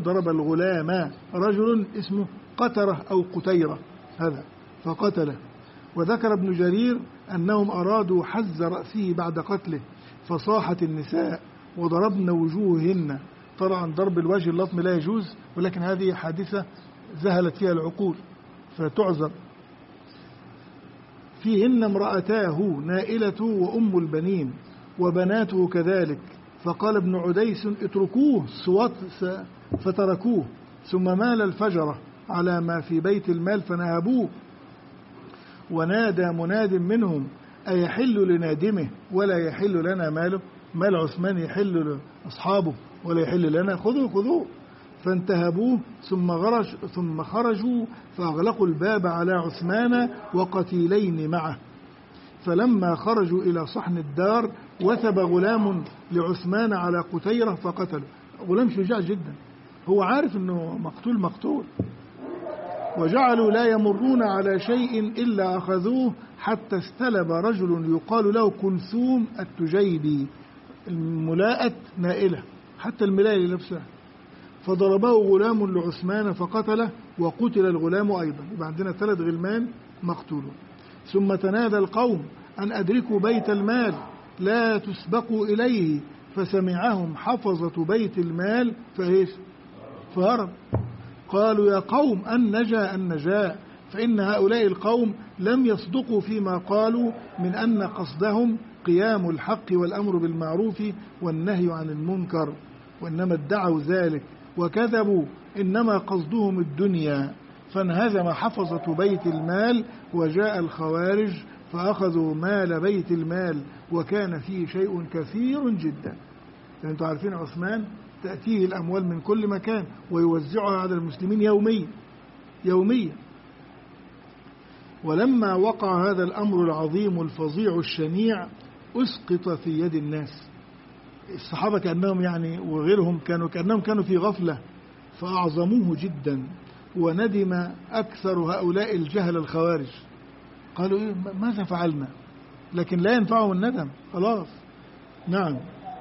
رجل اسمه قترة أو قتيرة هذا فقتله. وذكر ابن جرير أنهم أرادوا حز رأسه بعد قتله، فصاحت النساء وضربن وجوههن. طبعا ضرب الوجه اللطم لا يجوز، ولكن هذه حادثة ذهلت فيها العقول فتعذر. فيهن امرأتاه نائلة وأم البنين وبناته كذلك، فقال ابن عديس اتركوه فتركوه، ثم مال الفجرة على ما في بيت المال فنهبوه. ونادى مناد منهم أيحل لنادمه ولا يحل لنا ماله؟ مال عثمان يحل لأصحابه ولا يحل لنا؟ خذوه. فانتهبوه ثم خرجوا فأغلقوا الباب على عثمان وقتيلين معه. فلما خرجوا إلى صحن الدار وثب غلام لعثمان على قتيرة فقتله. غلام شجاع جدا، هو عارف أنه مقتول. وجعلوا لا يمرون على شيء إلا أخذوه، حتى استلب رجل يقال له كلثوم التجيبي الملاءة نائلة، حتى الملاية اللي لبسها، فضربه غلام لعثمان فقتله، وقتل الغلام أيضا. يبقى عندنا 3 غلمان مقتولون. ثم تنادى القوم أن أدركوا بيت المال لا تسبقوا إليه، فسمعهم حفظة بيت المال فهرب. قالوا يا قوم أن نجا فإن هؤلاء القوم لم يصدقوا فيما قالوا من أن قصدهم قيام الحق والأمر بالمعروف والنهي عن المنكر، وإنما ادعوا ذلك وكذبوا، إنما قصدهم الدنيا. فانهزم حفظة بيت المال وجاء الخوارج فأخذوا مال بيت المال وكان فيه شيء كثير جدا. يعني أنتم عارفين عثمان تأتيه الأموال من كل مكان ويوزعها على المسلمين يوميا. ولما وقع هذا الأمر العظيم الفظيع الشنيع أسقط في يد الناس. الصحابة كأنهم يعني وغيرهم كأنهم كانوا في غفلة فأعظموه جدا، وندم أكثر هؤلاء الجهل الخوارج. قالوا إيه ماذا فعلنا؟ لكن لا ينفعهم الندم خلاص. نعم.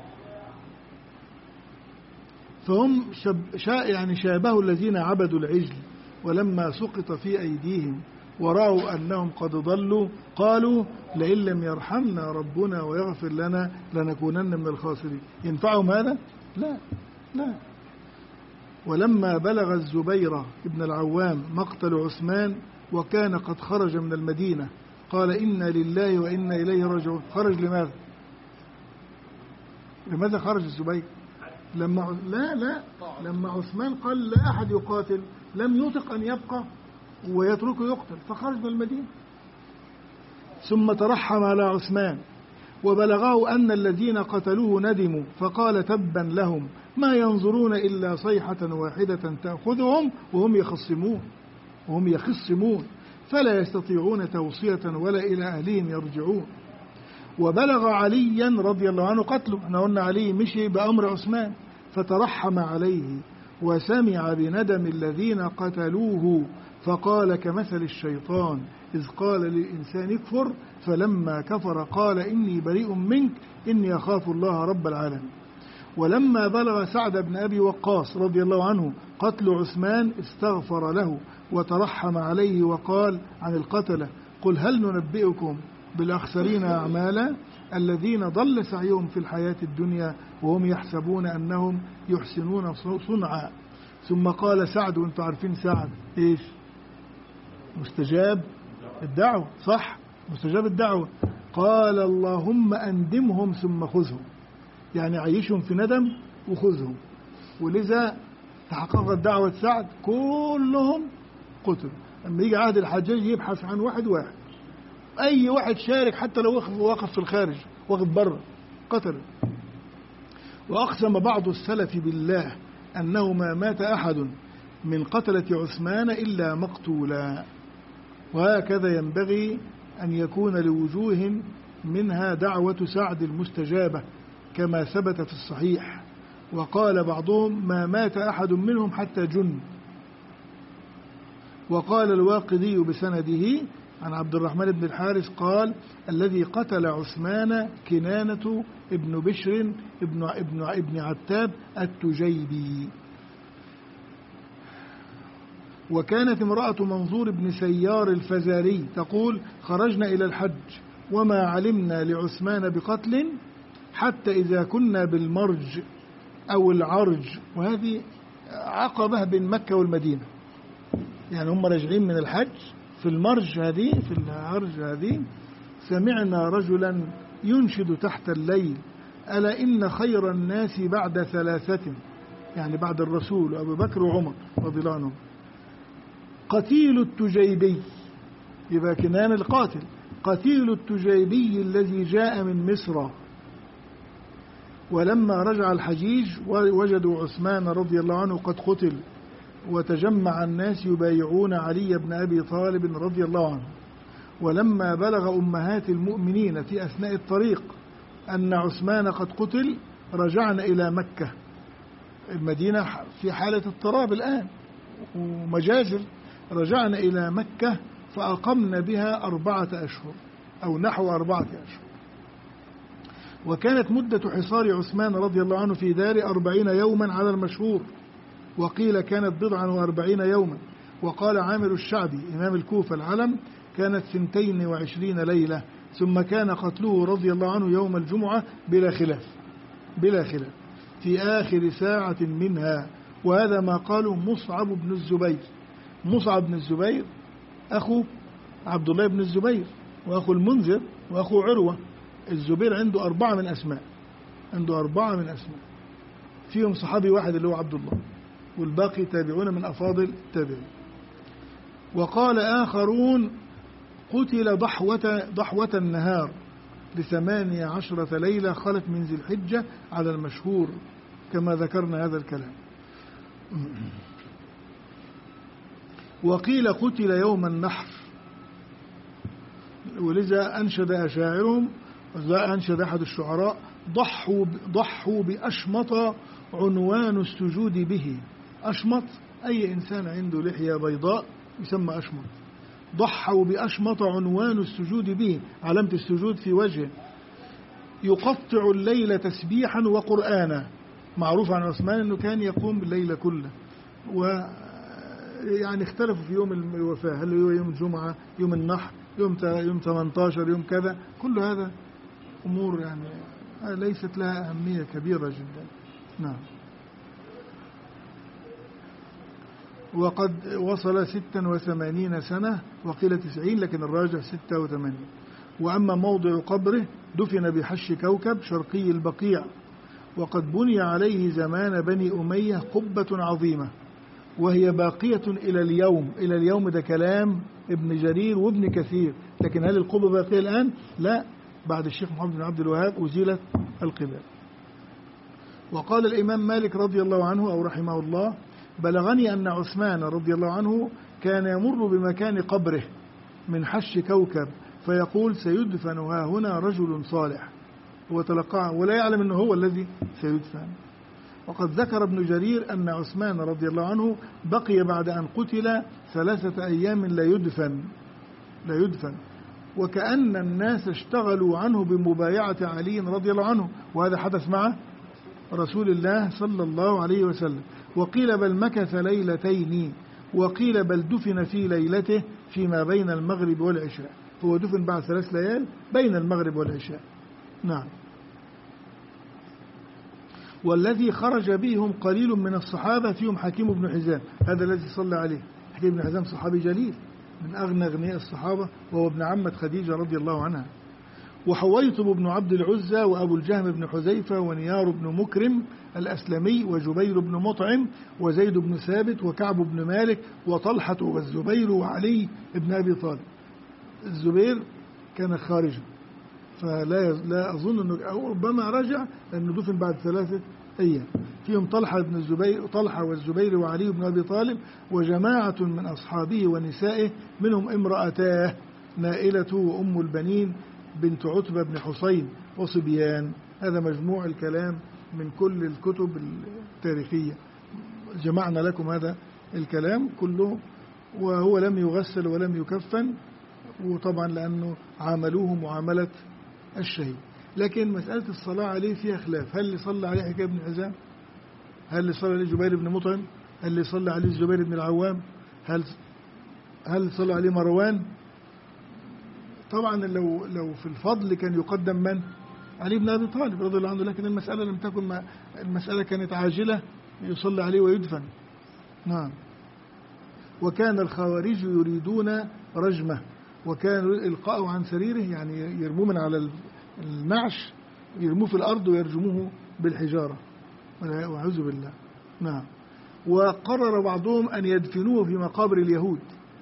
فهم يعني شابهوا الذين عبدوا العجل ولما سقط في أيديهم ورأوا أنهم قد ضلوا قالوا لئن لم يرحمنا ربنا ويغفر لنا لنكونن من الخاسرين. ينفعهم هذا؟ لا. ولما بلغ الزبير ابن العوام مقتل عثمان وكان قد خرج من المدينة قال إنا لله وإنا إليه راجعون. خرج لماذا خرج الزبير؟ لما عثمان قال لا أحد يقاتل لم يطق أن يبقى ويتركه يقتل فخرج من المدينة. ثم ترحم على عثمان وبلغه أن الذين قتلوه ندموا فقال تبا لهم ما ينظرون إلا صيحة واحدة تأخذهم وهم يخصمون فلا يستطيعون توصية ولا إلى أهلهم يرجعون. وبلغ عليا رضي الله عنه قتله. احنا قلنا علي مشي بأمر عثمان فترحم عليه وسمع بندم الذين قتلوه فقال كمثل الشيطان إذ قال للإنسان اكفر فلما كفر قال إني بريء منك إني أخاف الله رب العالمين. ولما بلغ سعد بن أبي وقاص رضي الله عنه قتل عثمان استغفر له وترحم عليه وقال عن القتلة قل هل ننبئكم بالأخسرين أعمالا الذين ضل سعيهم في الحياة الدنيا وهم يحسبون أنهم يحسنون صنعا. ثم قال سعد، وانتم عارفين سعد إيش؟ مستجاب الدعوة، صح؟ مستجاب الدعوة. قال اللهم أندمهم ثم خذهم، يعني عيشهم في ندم وخذهم. ولذا تحققت دعوة سعد كلهم قتل. لما يجي عهد الحجاج يبحث عن واحد أي واحد شارك حتى لو وقف في الخارج وقف بره قتل. وأقسم بعض السلف بالله أنه ما مات أحد من قتلة عثمان إلا مقتولا. وهكذا ينبغي أن يكون لوجوه منها دعوة سعد المستجابة كما ثبت في الصحيح. وقال بعضهم ما مات أحد منهم حتى جن. وقال الواقدي بسنده عن عبد الرحمن بن الحارث قال الذي قتل عثمان كنانة ابن بشر ابن عتاب التجيبي. وكانت امرأة منظور بن سيار الفزاري تقول خرجنا إلى الحج وما علمنا لعثمان بقتل حتى إذا كنا بالمرج أو العرج، وهذه عقبة بين مكة والمدينة، يعني هم راجعين من الحج في المرج هذه في العرج هذه سمعنا رجلا ينشد تحت الليل ألا إن خير الناس بعد ثلاثة، يعني بعد الرسول وأبو بكر وعمر رضي الله عنهم، قتيل التجيبي، يبقى كنان القاتل، قتيل التجيبي الذي جاء من مصر. ولما رجع الحجيج وجدوا عثمان رضي الله عنه قد قتل، وتجمع الناس يبايعون علي بن أبي طالب رضي الله عنه. ولما بلغ أمهات المؤمنين في أثناء الطريق أن عثمان قد قتل رجعنا إلى مكة. المدينة في حالة اضطراب الآن ومجازر. رجعنا إلى مكة فأقمنا بها 4 أشهر أو نحو 4 أشهر. وكانت مدة حصار عثمان رضي الله عنه في دار 40 يوما على المشهور، وقيل كانت 49 يوما. وقال عامر الشعبي إمام الكوفة العلم كانت 22 ليلة، ثم كان قتله رضي الله عنه يوم الجمعة بلا خلاف في آخر ساعة منها. وهذا ما قاله مصعب بن الزبير. أخو عبد الله بن الزبير، وأخو المنذر، وأخو عروة. الزبير عنده 4 من أسماء، عنده 4 من أسماء، فيهم صحابي واحد اللي هو عبد الله، والباقي تابعون من أفاضل التابعين. وقال آخرون قتل ضحوة النهار ل18 ليلة خلت من ذي الحجة على المشهور كما ذكرنا هذا الكلام. وقيل قتل يوم النحر، ولذا أنشد أشاعرهم، أنشد أحد الشعراء: ضحوا بأشمط عنوان السجود به. أشمط أي إنسان عنده لحية بيضاء يسمى أشمط. ضحوا بأشمط عنوان السجود به، علامة السجود في وجهه. يقطع الليل تسبيحا وقرآنا. معروف عن عثمان أنه كان يقوم بالليل كله. ويعني اختلفوا في يوم الوفاة، هل هو يوم الجمعة، يوم النحر، يوم 18، يوم كذا. كل هذا أمور يعني ليست لها أهمية كبيرة جدا. نعم. وقد وصل 86 سنة، وقيل 90، لكن الراجح 86. وأما موضع قبره دفن بحش كوكب شرقي البقيع، وقد بني عليه زمان بني أمية قبة عظيمة، وهي باقية إلى اليوم. إلى اليوم ده كلام ابن جرير وابن كثير، لكن هل القبة باقية الآن؟ لا، بعد الشيخ محمد بن عبد الوهاب أزيلت القباب. وقال الإمام مالك رضي الله عنه أو رحمه الله: بلغني أن عثمان رضي الله عنه كان يمر بمكان قبره من حش كوكب فيقول: سيدفن ها هنا رجل صالح، وتلقاه ولا يعلم أنه هو الذي سيدفن. وقد ذكر ابن جرير أن عثمان رضي الله عنه بقي بعد أن قتل 3 أيام لا يدفن، وكأن الناس اشتغلوا عنه بمبايعة علي رضي الله عنه، وهذا حدث مع رسول الله صلى الله عليه وسلم. وقيل بل مكث 2 ليلتين، وقيل بل دفن في ليلته فيما بين المغرب والعشاء. هو دفن بعد 3 ليال بين المغرب والعشاء. نعم. والذي خرج بهم قليل من الصحابة فيهم حكيم بن حزام، هذا الذي صلى عليه. حكيم بن حزام صحابي جليل من أغنى أغنياء الصحابة، وهو ابن عمة خديجة رضي الله عنها. وحويطب بن عبد العزى، وأبو الجهم بن حذيفة، ونيار بن مكرم الأسلمي، وجبير بن مطعم، وزيد بن ثابت، وكعب بن مالك، وطلحة، والزبير، وعلي بن أبي طالب. الزبير كان خارجا، فلا أظن أنه، أو ربما رجع لأنه دفن بعد 3 أيام. فيهم طلحة والزبير وعلي بن أبي طالب، وجماعة من أصحابه ونسائه، منهم امرأتاه نائلة وأم البنين بنت عتبة بن حسين وصبيان. هذا مجموع الكلام من كل الكتب التاريخية، جمعنا لكم هذا الكلام كله. وهو لم يغسل ولم يكفن، وطبعا لأنه عاملوه معاملة الشهيد. لكن مسألة الصلاة عليه فيها خلاف، هل اللي صلى عليه حكيم بن حزام؟ هل اللي صلى عليه جبير بن مطعم؟ هل اللي صلى عليه الزبير بن العوام؟ هل صلى عليه مروان؟ طبعا لو في الفضل كان يقدم من؟ علي بن أبي طالب رضي الله عنه، لكن المسألة لم تكن، المسألة كانت عاجلة، يصلى عليه ويدفن. نعم. وكان الخوارج يريدون رجمه، وكانوا إلقاءه عن سريره، يعني يرموه من على النعش، يرموه في الأرض ويرجموه بالحجارة والعياذ بالله. نعم. وقرر بعضهم أن يدفنوه في مقابر اليهود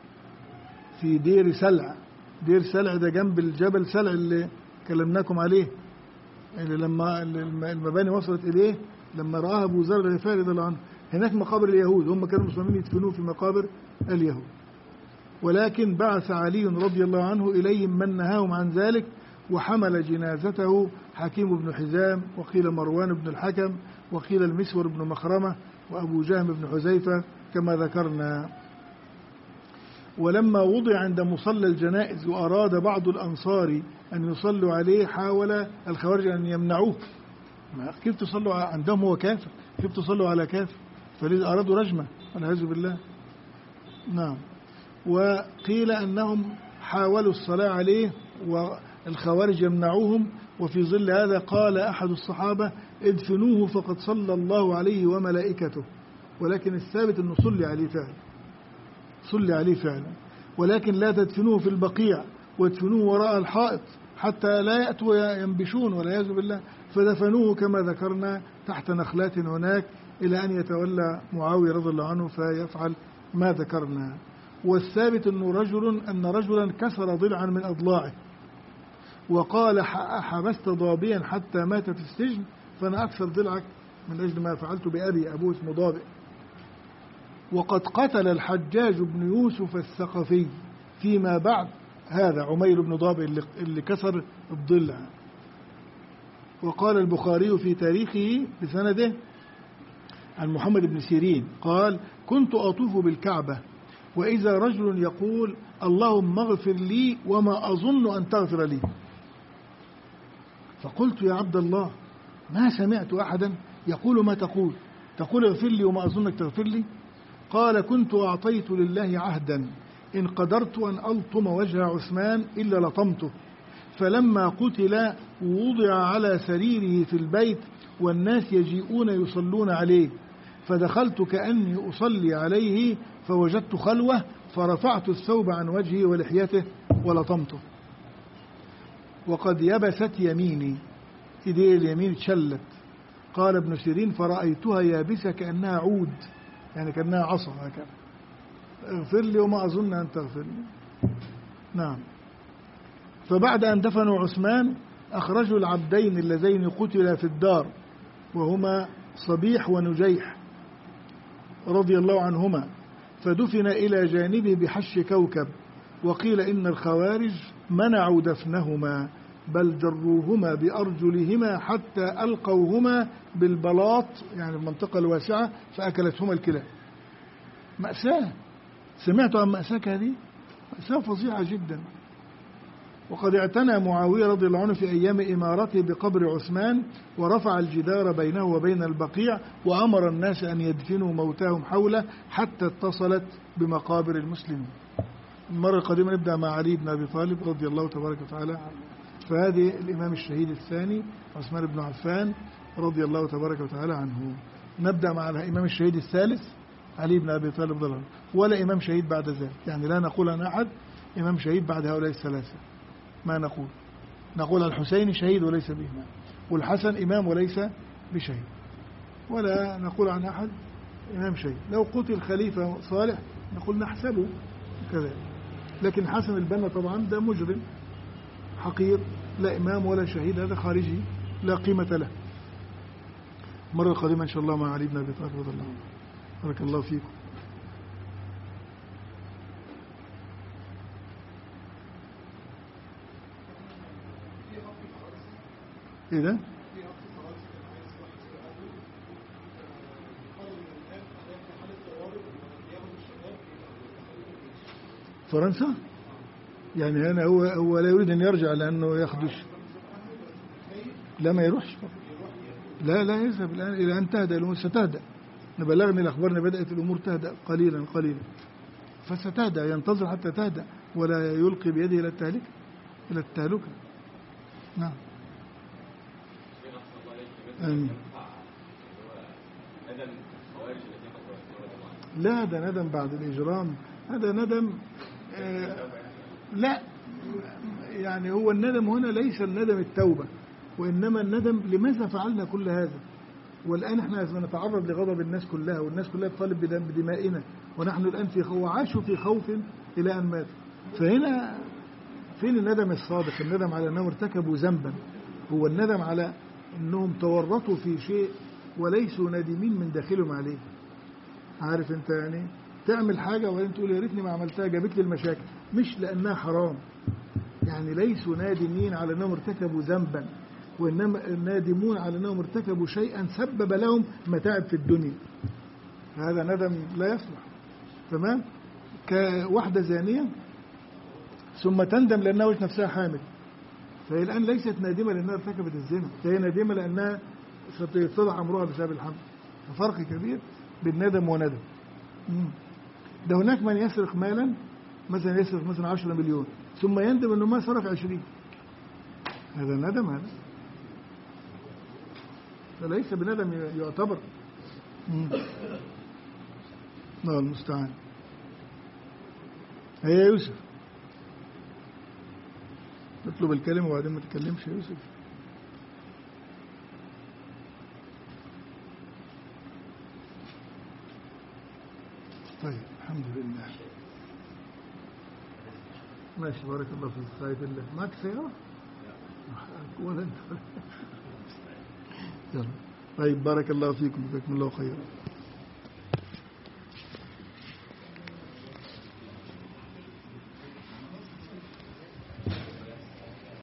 في دير سلع. دير سلع ده جنب الجبل سلع اللي كلمناكم عليه، اللي لما المباني وصلت إليه لما رآها أبو ذر الغفاري رضي الله عنه. هناك مقابر اليهود، هم كانوا مسلمين يدفنوه في مقابر اليهود. ولكن بعث علي رضي الله عنه إليهم من نهاهم عن ذلك، وحمل جنازته حكيم بن حزام، وقيل مروان بن الحكم، وقيل المسور بن مخرمة، وأبو جهم بن حذيفة كما ذكرنا. ولما وضع عند مصلى الجنائز وأراد بعض الأنصار أن يصلوا عليه، حاول الخوارج أن يمنعوه. كيف تصلوا عندهم هو كافر؟ كيف تصلوا على كافر؟ فلذا أرادوا رجمه والعياذ بالله. نعم. وقيل أنهم حاولوا الصلاة عليه والخوارج يمنعوهم، وفي ظل هذا قال أحد الصحابة: ادفنوه فقد صلى الله عليه وملائكته. ولكن الثابت أنه صلي عليه فعلا. ولكن لا تدفنوه في البقيع وادفنوه وراء الحائط حتى لا يأتوا ينبشون والعياذ بالله. فدفنوه كما ذكرنا تحت نخلات هناك إلى أن يتولى معاوية رضي الله عنه فيفعل ما ذكرنا. والثابت أن رجلا كسر ضلعا من أضلاعه وقال حبست ضابيا حتى مات في السجن فأنا أكسر ضلعك من أجل ما فعلت بأبي، أبوه اسمه ضابئ. وقد قتل الحجاج بن يوسف الثقفي فيما بعد هذا عمير بن ضابئ اللي كسر الضلع. وقال البخاري في تاريخه بسنده عن محمد بن سيرين قال كنت أطوف بالكعبة وإذا رجل يقول اللهم اغفر لي وما أظن أن تغفر لي، فقلت يا عبد الله ما سمعت أحدا يقول ما تقول، تقول اغفر لي وما أظنك تغفر لي؟ قال كنت أعطيت لله عهدا إن قدرت أن ألطم وجه عثمان إلا لطمته، فلما قتل وضع على سريره في البيت والناس يجيئون يصلون عليه، فدخلت كأني أصلي عليه فوجدت خلوة فرفعت الثوب عن وجهه ولحيته ولطمته. وقد يبست يميني، إيدي اليمين اتشلت. قال ابن سيرين فرأيتها يابسة كأنها عود، يعني كأنها عصا هكذا. اغفر لي وما أظن أن تغفر لي. نعم. فبعد أن دفنوا عثمان أخرجوا العبدين اللذين قتلا في الدار وهما صبيح ونجيح رضي الله عنهما، فدفن إلى جانبه بحش كوكب. وقيل إن الخوارج منعوا دفنهما بل جروهما بأرجلهما حتى ألقوهما بالبلاط، يعني المنطقة الواسعة، فأكلتهما الكلاب. مأساة. سمعتوا عن مأساة هذه؟ مأساة فظيعة جدا. وقد اعتنى معاوية رضي الله عنه في أيام إمارته بقبر عثمان ورفع الجدار بينه وبين البقيع وأمر الناس أن يدفنوا موتاهم حوله حتى اتصلت بمقابر المسلمين. المرة القادمة نبدأ مع علي بن أبي طالب رضي الله تبارك وتعالى عنه. فهذه الإمام الشهيد الثاني عثمان بن عفان رضي الله تبارك وتعالى عنه. نبدأ مع الإمام الشهيد الثالث علي بن أبي طالب رضي الله عنه، ولا إمام شهيد بعد ذلك، يعني لا نقول عن أحد إمام شهيد بعد هؤلاء الثلاثة. ما نقول الحسين شهيد وليس بإمام، والحسن إمام وليس بشهيد، ولا نقول عن أحد إمام شهيد. لو قتل خليفة صالح نقول نحسبه كذلك، لكن حسن البنا طبعا ده مجرم حقير، لا إمام ولا شهيد، هذا خارجي لا قيمة له. مرة القادمة إن شاء الله مع علي بن أبي طالب رضي الله عنه. بارك الله فيكم. إيه ده؟ فرنسا؟ يعني أنا هو لا يريد أن يرجع لأنه يخدش. لا ما يروحش، لا يذهب الآن إلى أن تهدأ الأمور. ستهدأ، نبلغني الأخبار بدأت الأمور تهدأ قليلا فستهدأ، ينتظر حتى تهدأ ولا يلقي بيده إلى التهلكة. نعم. لا هذا ندم بعد الإجرام، هذا ندم لا، يعني هو الندم هنا ليس الندم التوبة، وإنما الندم لماذا فعلنا كل هذا، والآن احنا نتعرض لغضب الناس كلها، والناس كلها تطالب بدمائنا، ونحن الآن وعاشوا في خوف إلى أن ماتوا. فهنا فين الندم الصادق؟ الندم على أنهم ارتكبوا ذنبا، هو الندم على أنهم تورطوا في شيء وليسوا نادمين من داخلهم عليه. عارف انت يعني تعمل حاجة وبعدين تقول يا ريتني ما عملتها، جابت لي المشاكل، مش لأنها حرام. يعني ليسوا نادمين على أنهم ارتكبوا ذنبا، وإنما نادمون على أنهم ارتكبوا شيئا سبب لهم متاعب في الدنيا. هذا ندم لا يصلح. تمام؟ كواحدة زانية ثم تندم لأنها وجدت نفسها حامل، فهي الآن ليست نادمة لأنها ارتكبت الزنا، فهي نادمة لأنها ستتضح أمرها بسبب الحمل. فرق كبير بين ندم وندم. ده هناك من يسرق مالا، مثلا يسرق مثلا 10 مليون ثم يندم أنه ما سرق 20، هذا ندم، هذا فليس بندم يعتبر. الله المستعان. هي يا يوسف اطلب الكلمة وبعدين ما تتكلمش يا يوسف. طيب الحمد لله ماشي. بارك الله فيك. خير الله معك سيارة ولا انت؟ يلا طيب بارك الله فيكم جزاكم الله خيرا.